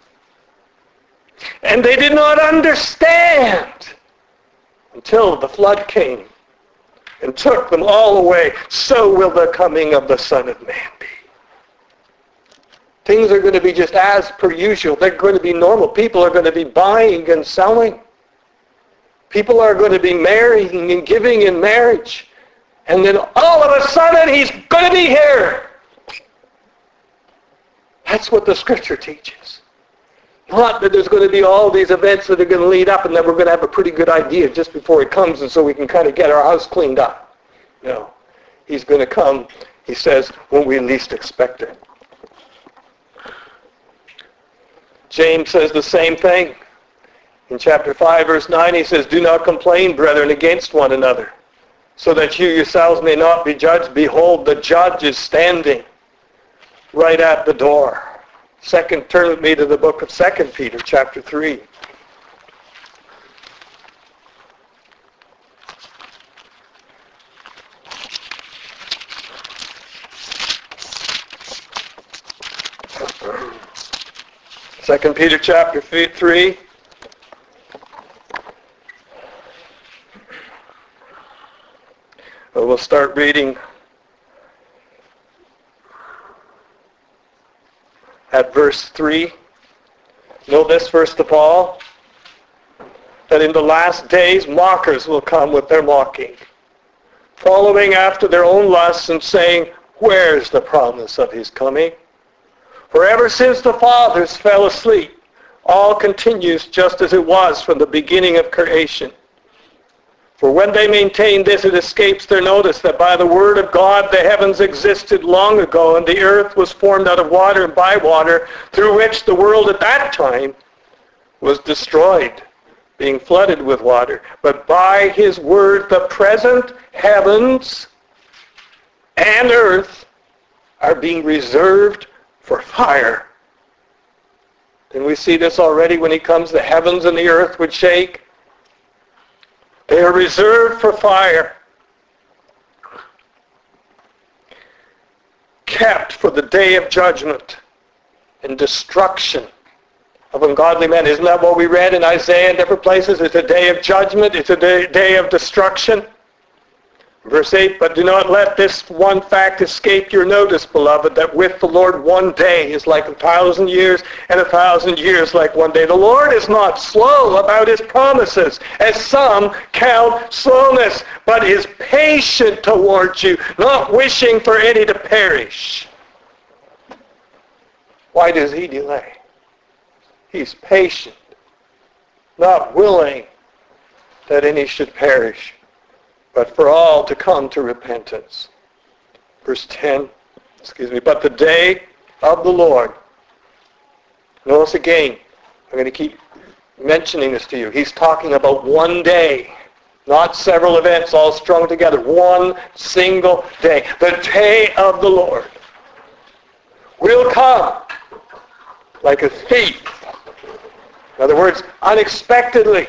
And they did not understand until the flood came and took them all away. So will the coming of the Son of Man be. Things are going to be just as per usual. They're going to be normal. People are going to be buying and selling. People are going to be marrying and giving in marriage. And then all of a sudden, he's going to be here. That's what the Scripture teaches. Not that there's going to be all these events that are going to lead up and that we're going to have a pretty good idea just before he comes and so we can kind of get our house cleaned up. No. He's going to come, he says, when we least expect it. James says the same thing. In chapter five, verse nine, he says, do not complain, brethren, against one another, so that you yourselves may not be judged. Behold, the judge is standing right at the door. Second, turn with me to the book of Second Peter, chapter three. Second Peter, chapter three. We'll start reading at verse three. Know this, first of all, that in the last days mockers will come with their mocking, following after their own lusts and saying, where's the promise of his coming? For ever since the fathers fell asleep, all continues just as it was from the beginning of creation. For when they maintain this, it escapes their notice that by the word of God the heavens existed long ago, and the earth was formed out of water and by water, through which the world at that time was destroyed, being flooded with water. But by his word the present heavens and earth are being reserved for fire. And we see this already when he comes, the heavens and the earth would shake. They are reserved for fire, kept for the day of judgment and destruction of ungodly men. Isn't that what we read in Isaiah and different places? It's a day of judgment. It's a day, day of destruction. Verse eight, but do not let this one fact escape your notice, beloved, that with the Lord one day is like a thousand years, and a thousand years like one day. The Lord is not slow about his promises, as some count slowness, but is patient towards you, not wishing for any to perish. Why does he delay? He's patient, not willing that any should perish, but for all to come to repentance. Verse ten, excuse me, but the day of the Lord. Notice again, I'm going to keep mentioning this to you. He's talking about one day, not several events all strung together. One single day. The day of the Lord will come like a thief. In other words, unexpectedly,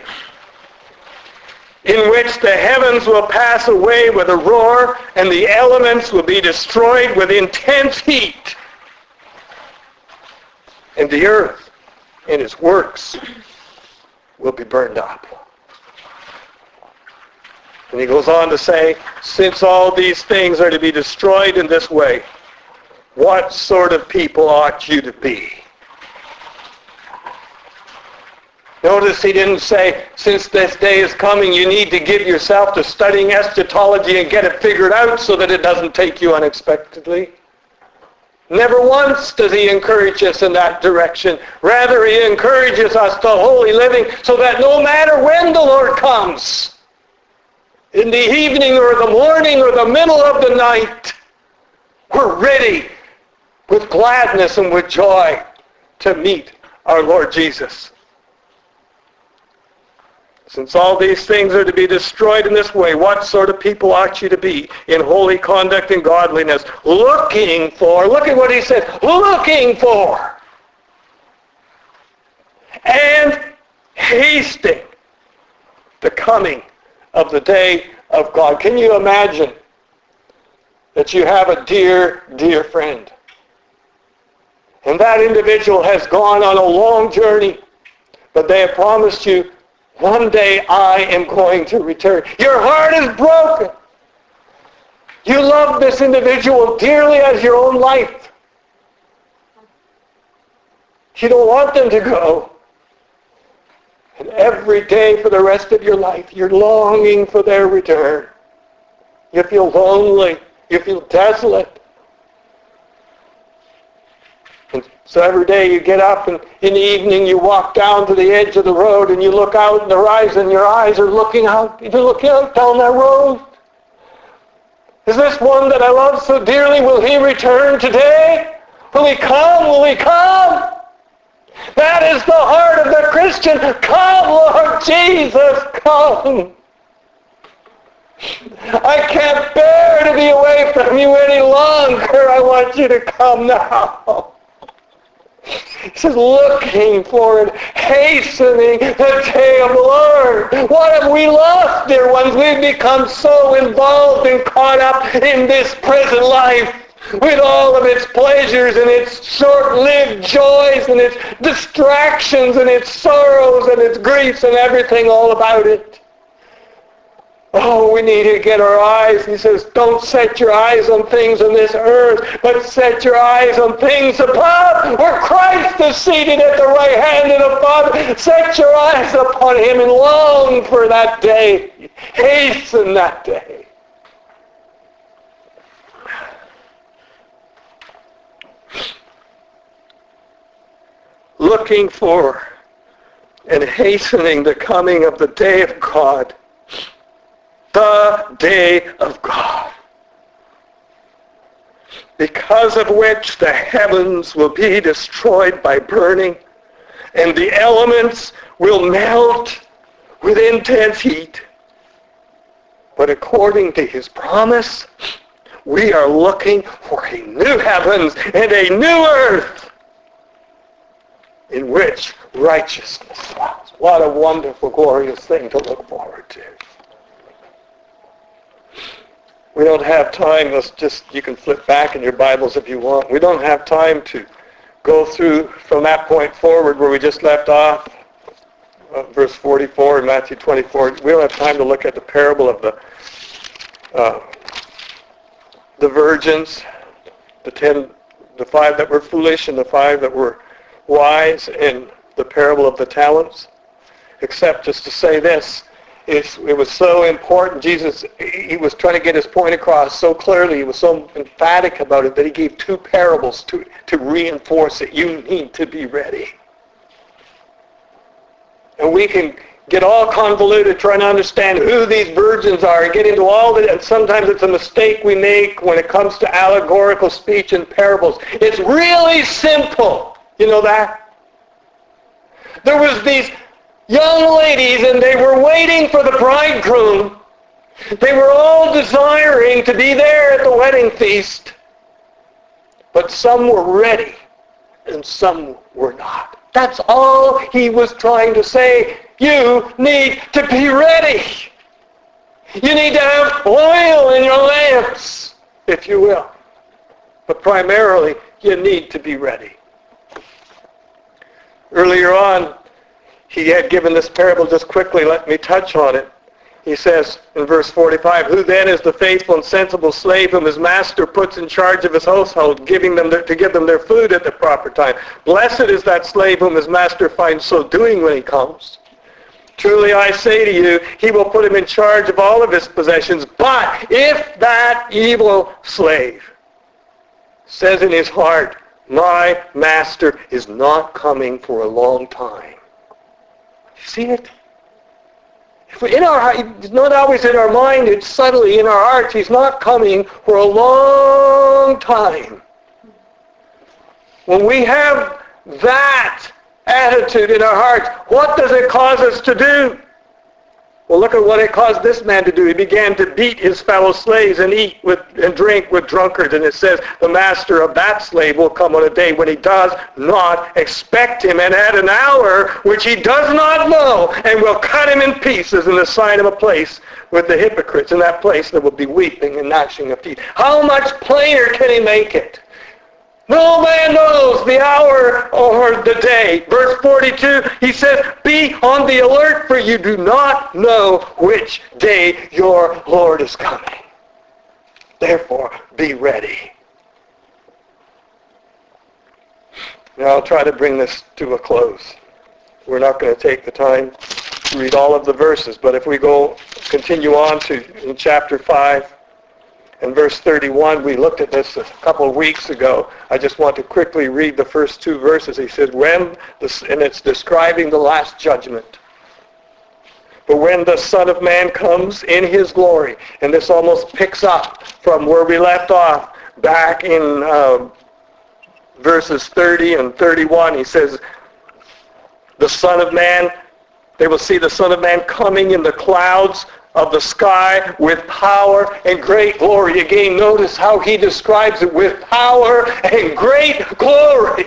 in which the heavens will pass away with a roar, and the elements will be destroyed with intense heat. And the earth and its works will be burned up. And he goes on to say, since all these things are to be destroyed in this way, what sort of people ought you to be? Notice he didn't say, since this day is coming, you need to give yourself to studying eschatology and get it figured out so that it doesn't take you unexpectedly. Never once does he encourage us in that direction. Rather, he encourages us to holy living so that no matter when the Lord comes, in the evening or the morning or the middle of the night, we're ready with gladness and with joy to meet our Lord Jesus. Since all these things are to be destroyed in this way, what sort of people ought you to be in holy conduct and godliness, looking for, look at what he says, looking for, and hasting the coming of the day of God. Can you imagine that you have a dear, dear friend, and that individual has gone on a long journey, but they have promised you, one day I am going to return. Your heart is broken. You love this individual dearly as your own life. You don't want them to go. And every day for the rest of your life, you're longing for their return. You feel lonely. You feel desolate. And so every day you get up, and in the evening you walk down to the edge of the road and you look out in the horizon. Your eyes are looking out. You're looking out down that road. Is this one that I love so dearly? Will he return today? Will he come? Will he come? That is the heart of the Christian. Come, Lord Jesus, come. I can't bear to be away from you any longer. I want you to come now. He says, looking for it, hastening the day of the Lord. What have we lost, dear ones? We've become so involved and caught up in this present life with all of its pleasures and its short-lived joys and its distractions and its sorrows and its griefs and everything all about it. Oh, we need to get our eyes. He says, don't set your eyes on things on this earth, but set your eyes on things above, where Christ is seated at the right hand of the Father. Set your eyes upon him and long for that day. Hasten that day. Looking for and hastening the coming of the day of God. The day of God, because of which the heavens will be destroyed by burning, and the elements will melt with intense heat. But according to his promise, we are looking for a new heavens and a new earth in which righteousness dwells. What a wonderful, glorious thing to look forward to. We don't have time. Let's just, you can flip back in your Bibles if you want. We don't have time to go through from that point forward where we just left off, uh, verse forty-four in Matthew twenty-four. We don't have time to look at the parable of the uh, the virgins, the ten, the five that were foolish and the five that were wise, in the parable of the talents, except just to say this. It's, it was so important. Jesus, he was trying to get his point across so clearly. He was so emphatic about it that he gave two parables to, to reinforce it. You need to be ready. And we can get all convoluted trying to understand who these virgins are and get into all the, and sometimes it's a mistake we make when it comes to allegorical speech and parables. It's really simple. You know that? There was these young ladies, and they were waiting for the bridegroom. They were all desiring to be there at the wedding feast. But some were ready, and some were not. That's all he was trying to say. You need to be ready. You need to have oil in your lamps, if you will. But primarily, you need to be ready. Earlier on, he had given this parable just quickly. Let me touch on it. He says in verse forty-five, who then is the faithful and sensible slave whom his master puts in charge of his household, giving them their, to give them their food at the proper time? Blessed is that slave whom his master finds so doing when he comes. Truly I say to you, he will put him in charge of all of his possessions. But if that evil slave says in his heart, my master is not coming for a long time. You see it? If in our, it's not always in our mind, it's subtly in our hearts. He's not coming for a long time. When we have that attitude in our hearts, what does it cause us to do? Well, look at what it caused this man to do. He began to beat his fellow slaves and eat with and drink with drunkards. And it says the master of that slave will come on a day when he does not expect him, and at an hour which he does not know, and will cut him in pieces and assign him a place with the hypocrites. In that place there will be weeping and gnashing of teeth. How much plainer can he make it? No man knows the hour or the day. Verse forty-two, he says, be on the alert, for you do not know which day your Lord is coming. Therefore, be ready. Now, I'll try to bring this to a close. We're not going to take the time to read all of the verses, but if we go, continue on to in chapter five, in verse thirty-one, we looked at this a couple of weeks ago. I just want to quickly read the first two verses. He says, when, the, and it's describing the last judgment. But when the Son of Man comes in his glory, and this almost picks up from where we left off back in uh, verses thirty and thirty-one. He says, the Son of Man, they will see the Son of Man coming in the clouds of the sky with power and great glory. Again, notice how he describes it, with power and great glory.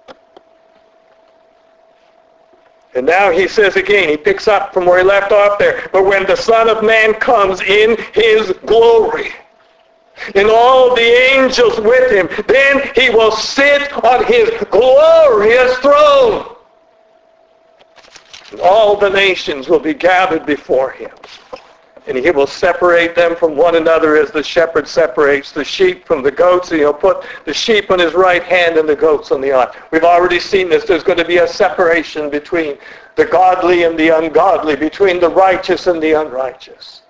And now he says again, he picks up from where he left off there, but when the Son of Man comes in his glory, and all the angels with him, then he will sit on his glorious throne. And all the nations will be gathered before him. and he will separate them from one another as the shepherd separates the sheep from the goats, and he'll put the sheep on his right hand and the goats on the left. We've already seen this. There's going to be a separation between the godly and the ungodly, between the righteous and the unrighteous.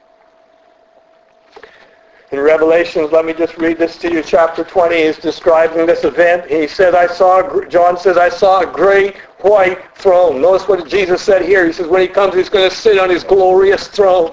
In Revelations, let me just read this to you, chapter twenty, he's describing this event. He said, I saw, John says, I saw a great white throne. Notice what Jesus said here. He says, when he comes, he's going to sit on his glorious throne.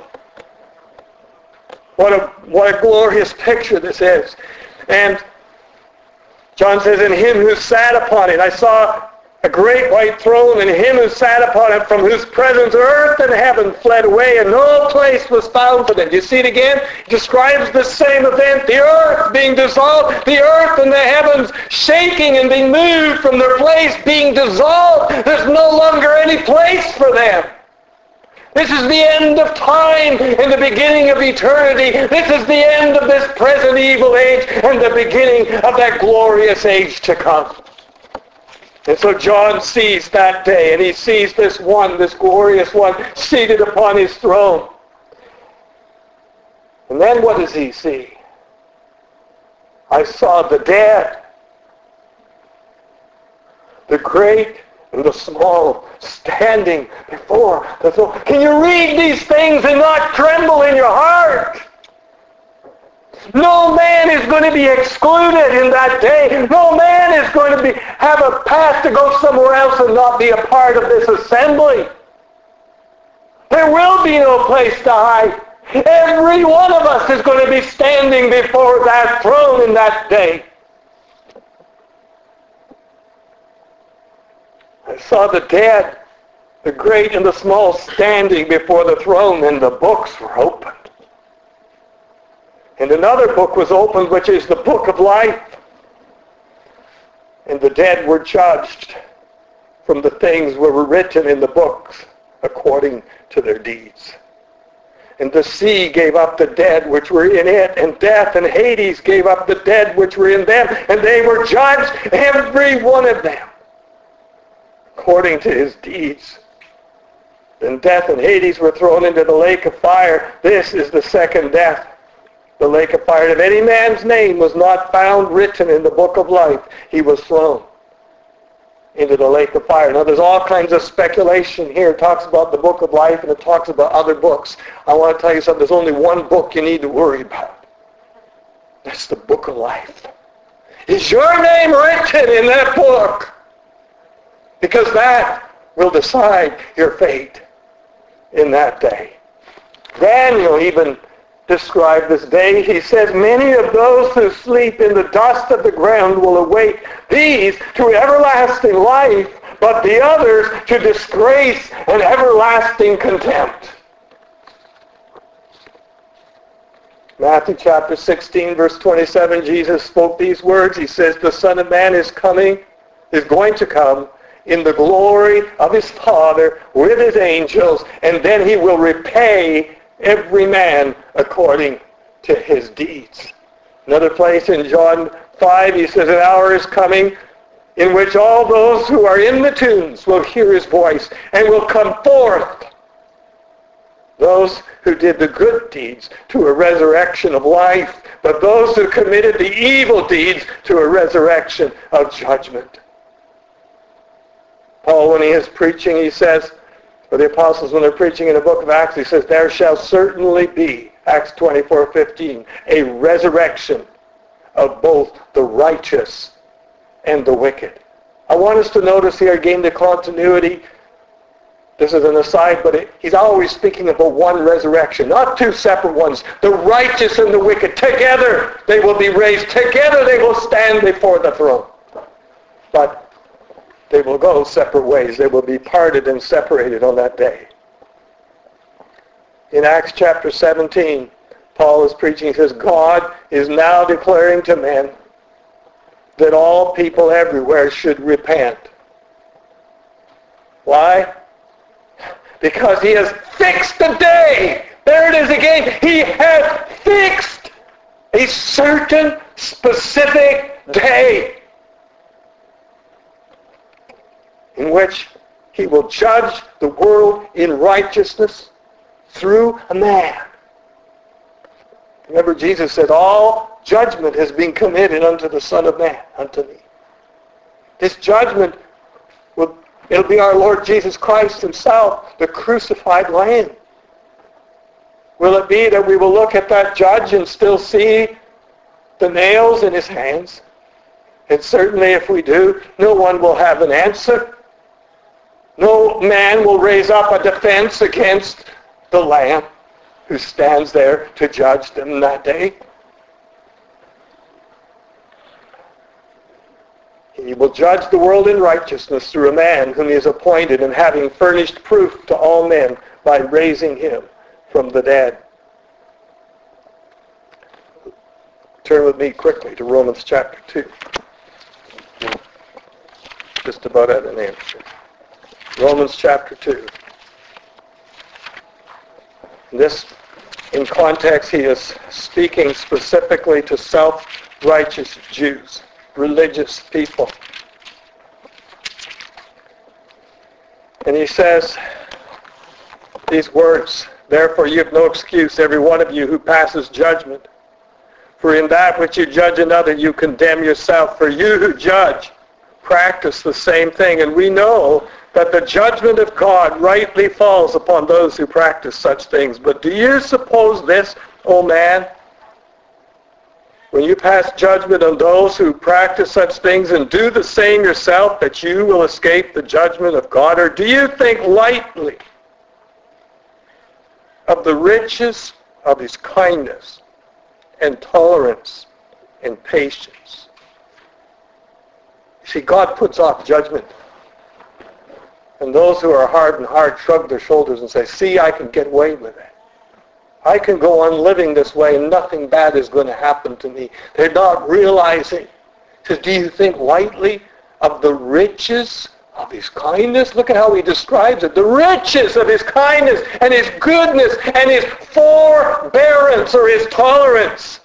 What a, what a glorious picture this is. And John says, in him who sat upon it, I saw a great white throne, and him who sat upon it, from whose presence earth and heaven fled away, and no place was found for them. Do you see it again? It describes the same event, the earth being dissolved, the earth and the heavens shaking and being moved from their place, being dissolved. There's no longer any place for them. This is the end of time and the beginning of eternity. This is the end of this present evil age and the beginning of that glorious age to come. And so John sees that day, and he sees this one, this glorious one, seated upon his throne. And then what does he see? I saw the dead, the great and the small, standing before the throne. Can you read these things and not tremble in your heart? No man is going to be excluded in that day. No man is going to be have a path to go somewhere else and not be a part of this assembly. There will be no place to hide. Every one of us is going to be standing before that throne in that day. I saw the dead, the great and the small, standing before the throne, and the books were opened. And another book was opened, which is the book of life. And the dead were judged from the things that were written in the books according to their deeds. And the sea gave up the dead which were in it, and death and Hades gave up the dead which were in them, and they were judged, every one of them, according to his deeds. Then death and Hades were thrown into the lake of fire. This is the second death, the lake of fire. If any man's name was not found written in the book of life, he was thrown into the lake of fire. Now there's all kinds of speculation here. It talks about the book of life and it talks about other books. I want to tell you something. There's only one book you need to worry about. That's the book of life. Is your name written in that book? Because that will decide your fate in that day. Daniel even describe this day. He says, many of those who sleep in the dust of the ground will awake, these to everlasting life, but the others to disgrace and everlasting contempt. Matthew chapter sixteen, verse twenty-seven, Jesus spoke these words. He says, the Son of Man is coming, is going to come in the glory of his Father with his angels, and then he will repay every man according to his deeds. Another place in John five, he says, an hour is coming in which all those who are in the tombs will hear his voice and will come forth. Those who did the good deeds to a resurrection of life, but those who committed the evil deeds to a resurrection of judgment. Paul, when he is preaching, he says, or the apostles, when they're preaching in the book of Acts, he says, there shall certainly be, Acts twenty-four fifteen, a resurrection of both the righteous and the wicked. I want us to notice here again the continuity. This is an aside, but it, he's always speaking about one resurrection, not two separate ones. The righteous and the wicked, together they will be raised. Together they will stand before the throne. But they will go separate ways. They will be parted and separated on that day. In Acts chapter seventeen, Paul is preaching. He says, God is now declaring to men that all people everywhere should repent. Why? Because he has fixed a day. There it is again. He has fixed a certain specific day in which he will judge the world in righteousness through a man Remember, Jesus said, all judgment has been committed unto the Son of Man, unto me. This judgment, will, it'll be our Lord Jesus Christ himself, the crucified Lamb. Will it be that we will look at that judge and still see the nails in his hands? And certainly if we do, no one will have an answer. No man will raise up a defense against the Lamb who stands there to judge them that day. He will judge the world in righteousness through a man whom he has appointed, and having furnished proof to all men by raising him from the dead. Turn with me quickly to Romans chapter two. Just about at an end. Romans chapter two. This, in context, he is speaking specifically to self-righteous Jews, religious people. And he says these words, therefore you have no excuse, every one of you who passes judgment. For in that which you judge another, you condemn yourself. For you who judge, practice the same thing. And we know that the judgment of God rightly falls upon those who practice such things. But do you suppose this, O man, when you pass judgment on those who practice such things and do the same yourself, that you will escape the judgment of God? Or do you think lightly of the riches of his kindness and tolerance and patience? You see, God puts off judgment. And those who are hard and hard shrug their shoulders and say, see, I can get away with it. I can go on living this way and nothing bad is going to happen to me. They're not realizing. Says, do you think lightly of the riches of his kindness? Look at how he describes it. The riches of his kindness and his goodness and his forbearance or his tolerance.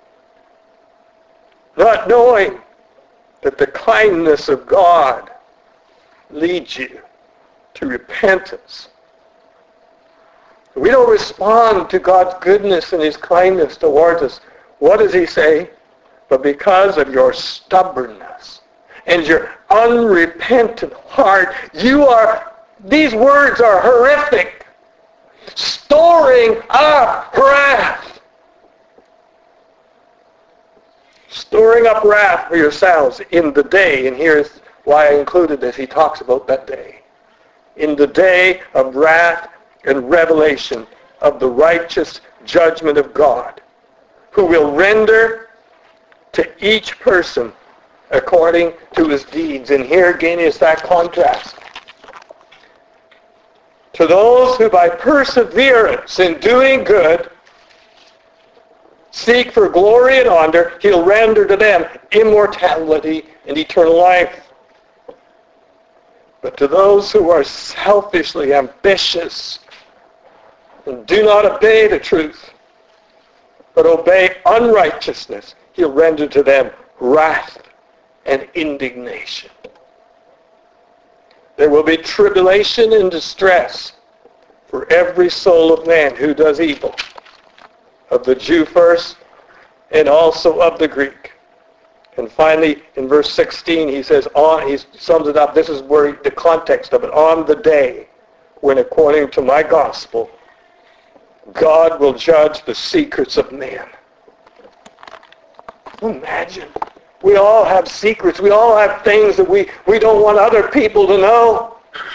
Not knowing that the kindness of God leads you to repentance. We don't respond to God's goodness and his kindness towards us. What does he say? But because of your stubbornness and your unrepentant heart, you are, these words are horrific, storing up wrath. Storing up wrath for yourselves in the day, and here's why I included this. He talks about that day. In the day of wrath and revelation of the righteous judgment of God, who will render to each person according to his deeds. And here again is that contrast. To those who by perseverance in doing good seek for glory and honor, he'll render to them immortality and eternal life. But to those who are selfishly ambitious and do not obey the truth, but obey unrighteousness, he'll render to them wrath and indignation. There will be tribulation and distress for every soul of man who does evil, of the Jew first, and also of the Greek. And finally, in verse sixteen, he says, on, he sums it up. This is where the context of it. On the day when, according to my gospel, God will judge the secrets of man. Imagine. We all have secrets. We all have things that we, we don't want other people to know.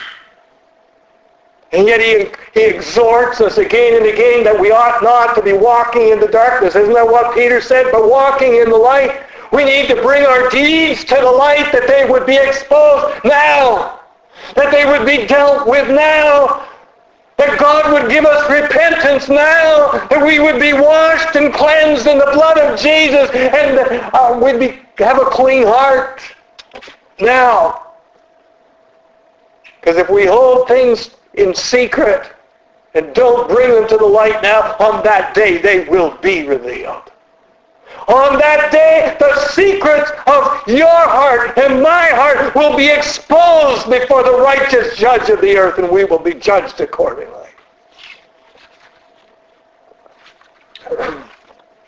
And yet he, he exhorts us again and again that we ought not to be walking in the darkness. Isn't that what Peter said? But walking in the light. We need to bring our deeds to the light, that they would be exposed now. That they would be dealt with now. That God would give us repentance now. That we would be washed and cleansed in the blood of Jesus. And uh, we'd be, have a clean heart now. Because if we hold things in secret and don't bring them to the light now, on that day they will be revealed. On that day, the secrets of your heart and my heart will be exposed before the righteous judge of the earth, and we will be judged accordingly.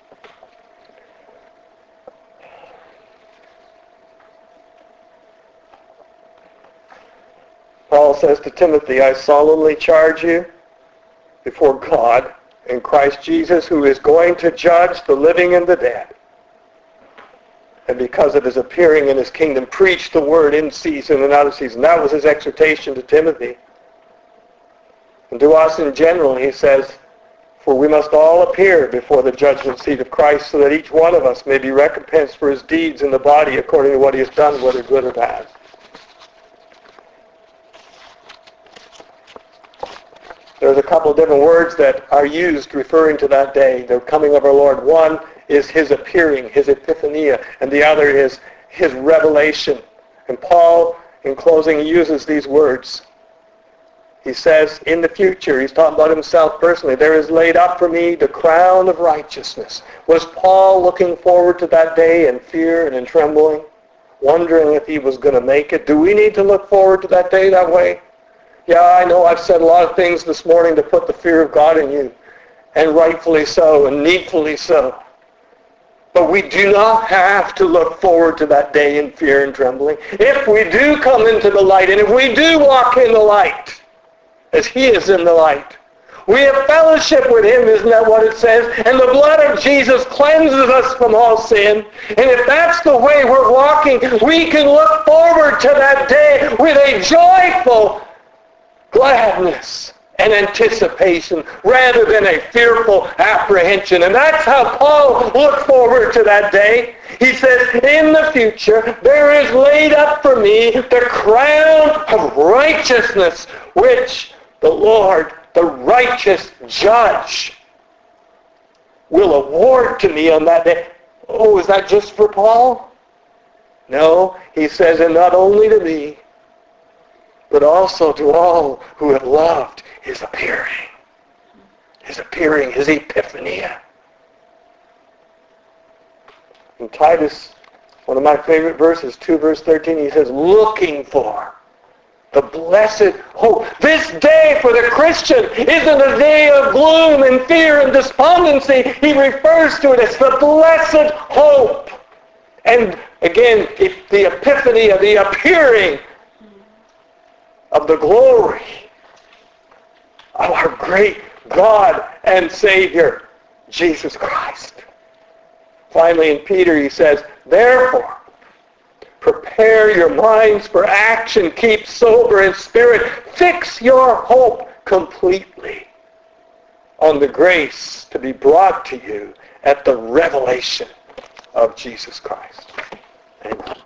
Paul says to Timothy, I solemnly charge you before God and Christ Jesus, who is going to judge the living and the dead. And because of his appearing in his kingdom, preach the word in season and out of season. That was his exhortation to Timothy. And to us in general, he says, for we must all appear before the judgment seat of Christ, so that each one of us may be recompensed for his deeds in the body according to what he has done, whether good or bad. There's a couple of different words that are used referring to that day, the coming of our Lord. One is his appearing, his epiphania, and the other is his revelation. And Paul, in closing, uses these words. He says, in the future, he's talking about himself personally, there is laid up for me the crown of righteousness. Was Paul looking forward to that day in fear and in trembling, wondering if he was going to make it? Do we need to look forward to that day that way? Yeah, I know I've said a lot of things this morning to put the fear of God in you, and rightfully so, and needfully so. But we do not have to look forward to that day in fear and trembling. If we do come into the light, and if we do walk in the light, as he is in the light, we have fellowship with him, isn't that what it says? And the blood of Jesus cleanses us from all sin. And if that's the way we're walking, we can look forward to that day with a joyful gladness and anticipation rather than a fearful apprehension. And that's how Paul looked forward to that day. He says, in the future, there is laid up for me the crown of righteousness, which the Lord, the righteous judge, will award to me on that day. Oh, is that just for Paul? No, he says, and not only to me, but also to all who have loved his appearing. His appearing, his epiphania. In Titus, one of my favorite verses, two verse thirteen, he says, looking for the blessed hope. This day for the Christian isn't a day of gloom and fear and despondency. He refers to it as the blessed hope. And again, if the epiphany of the appearing of the glory of our great God and Savior, Jesus Christ. Finally, in Peter, he says, therefore, prepare your minds for action, keep sober in spirit, fix your hope completely on the grace to be brought to you at the revelation of Jesus Christ. Amen.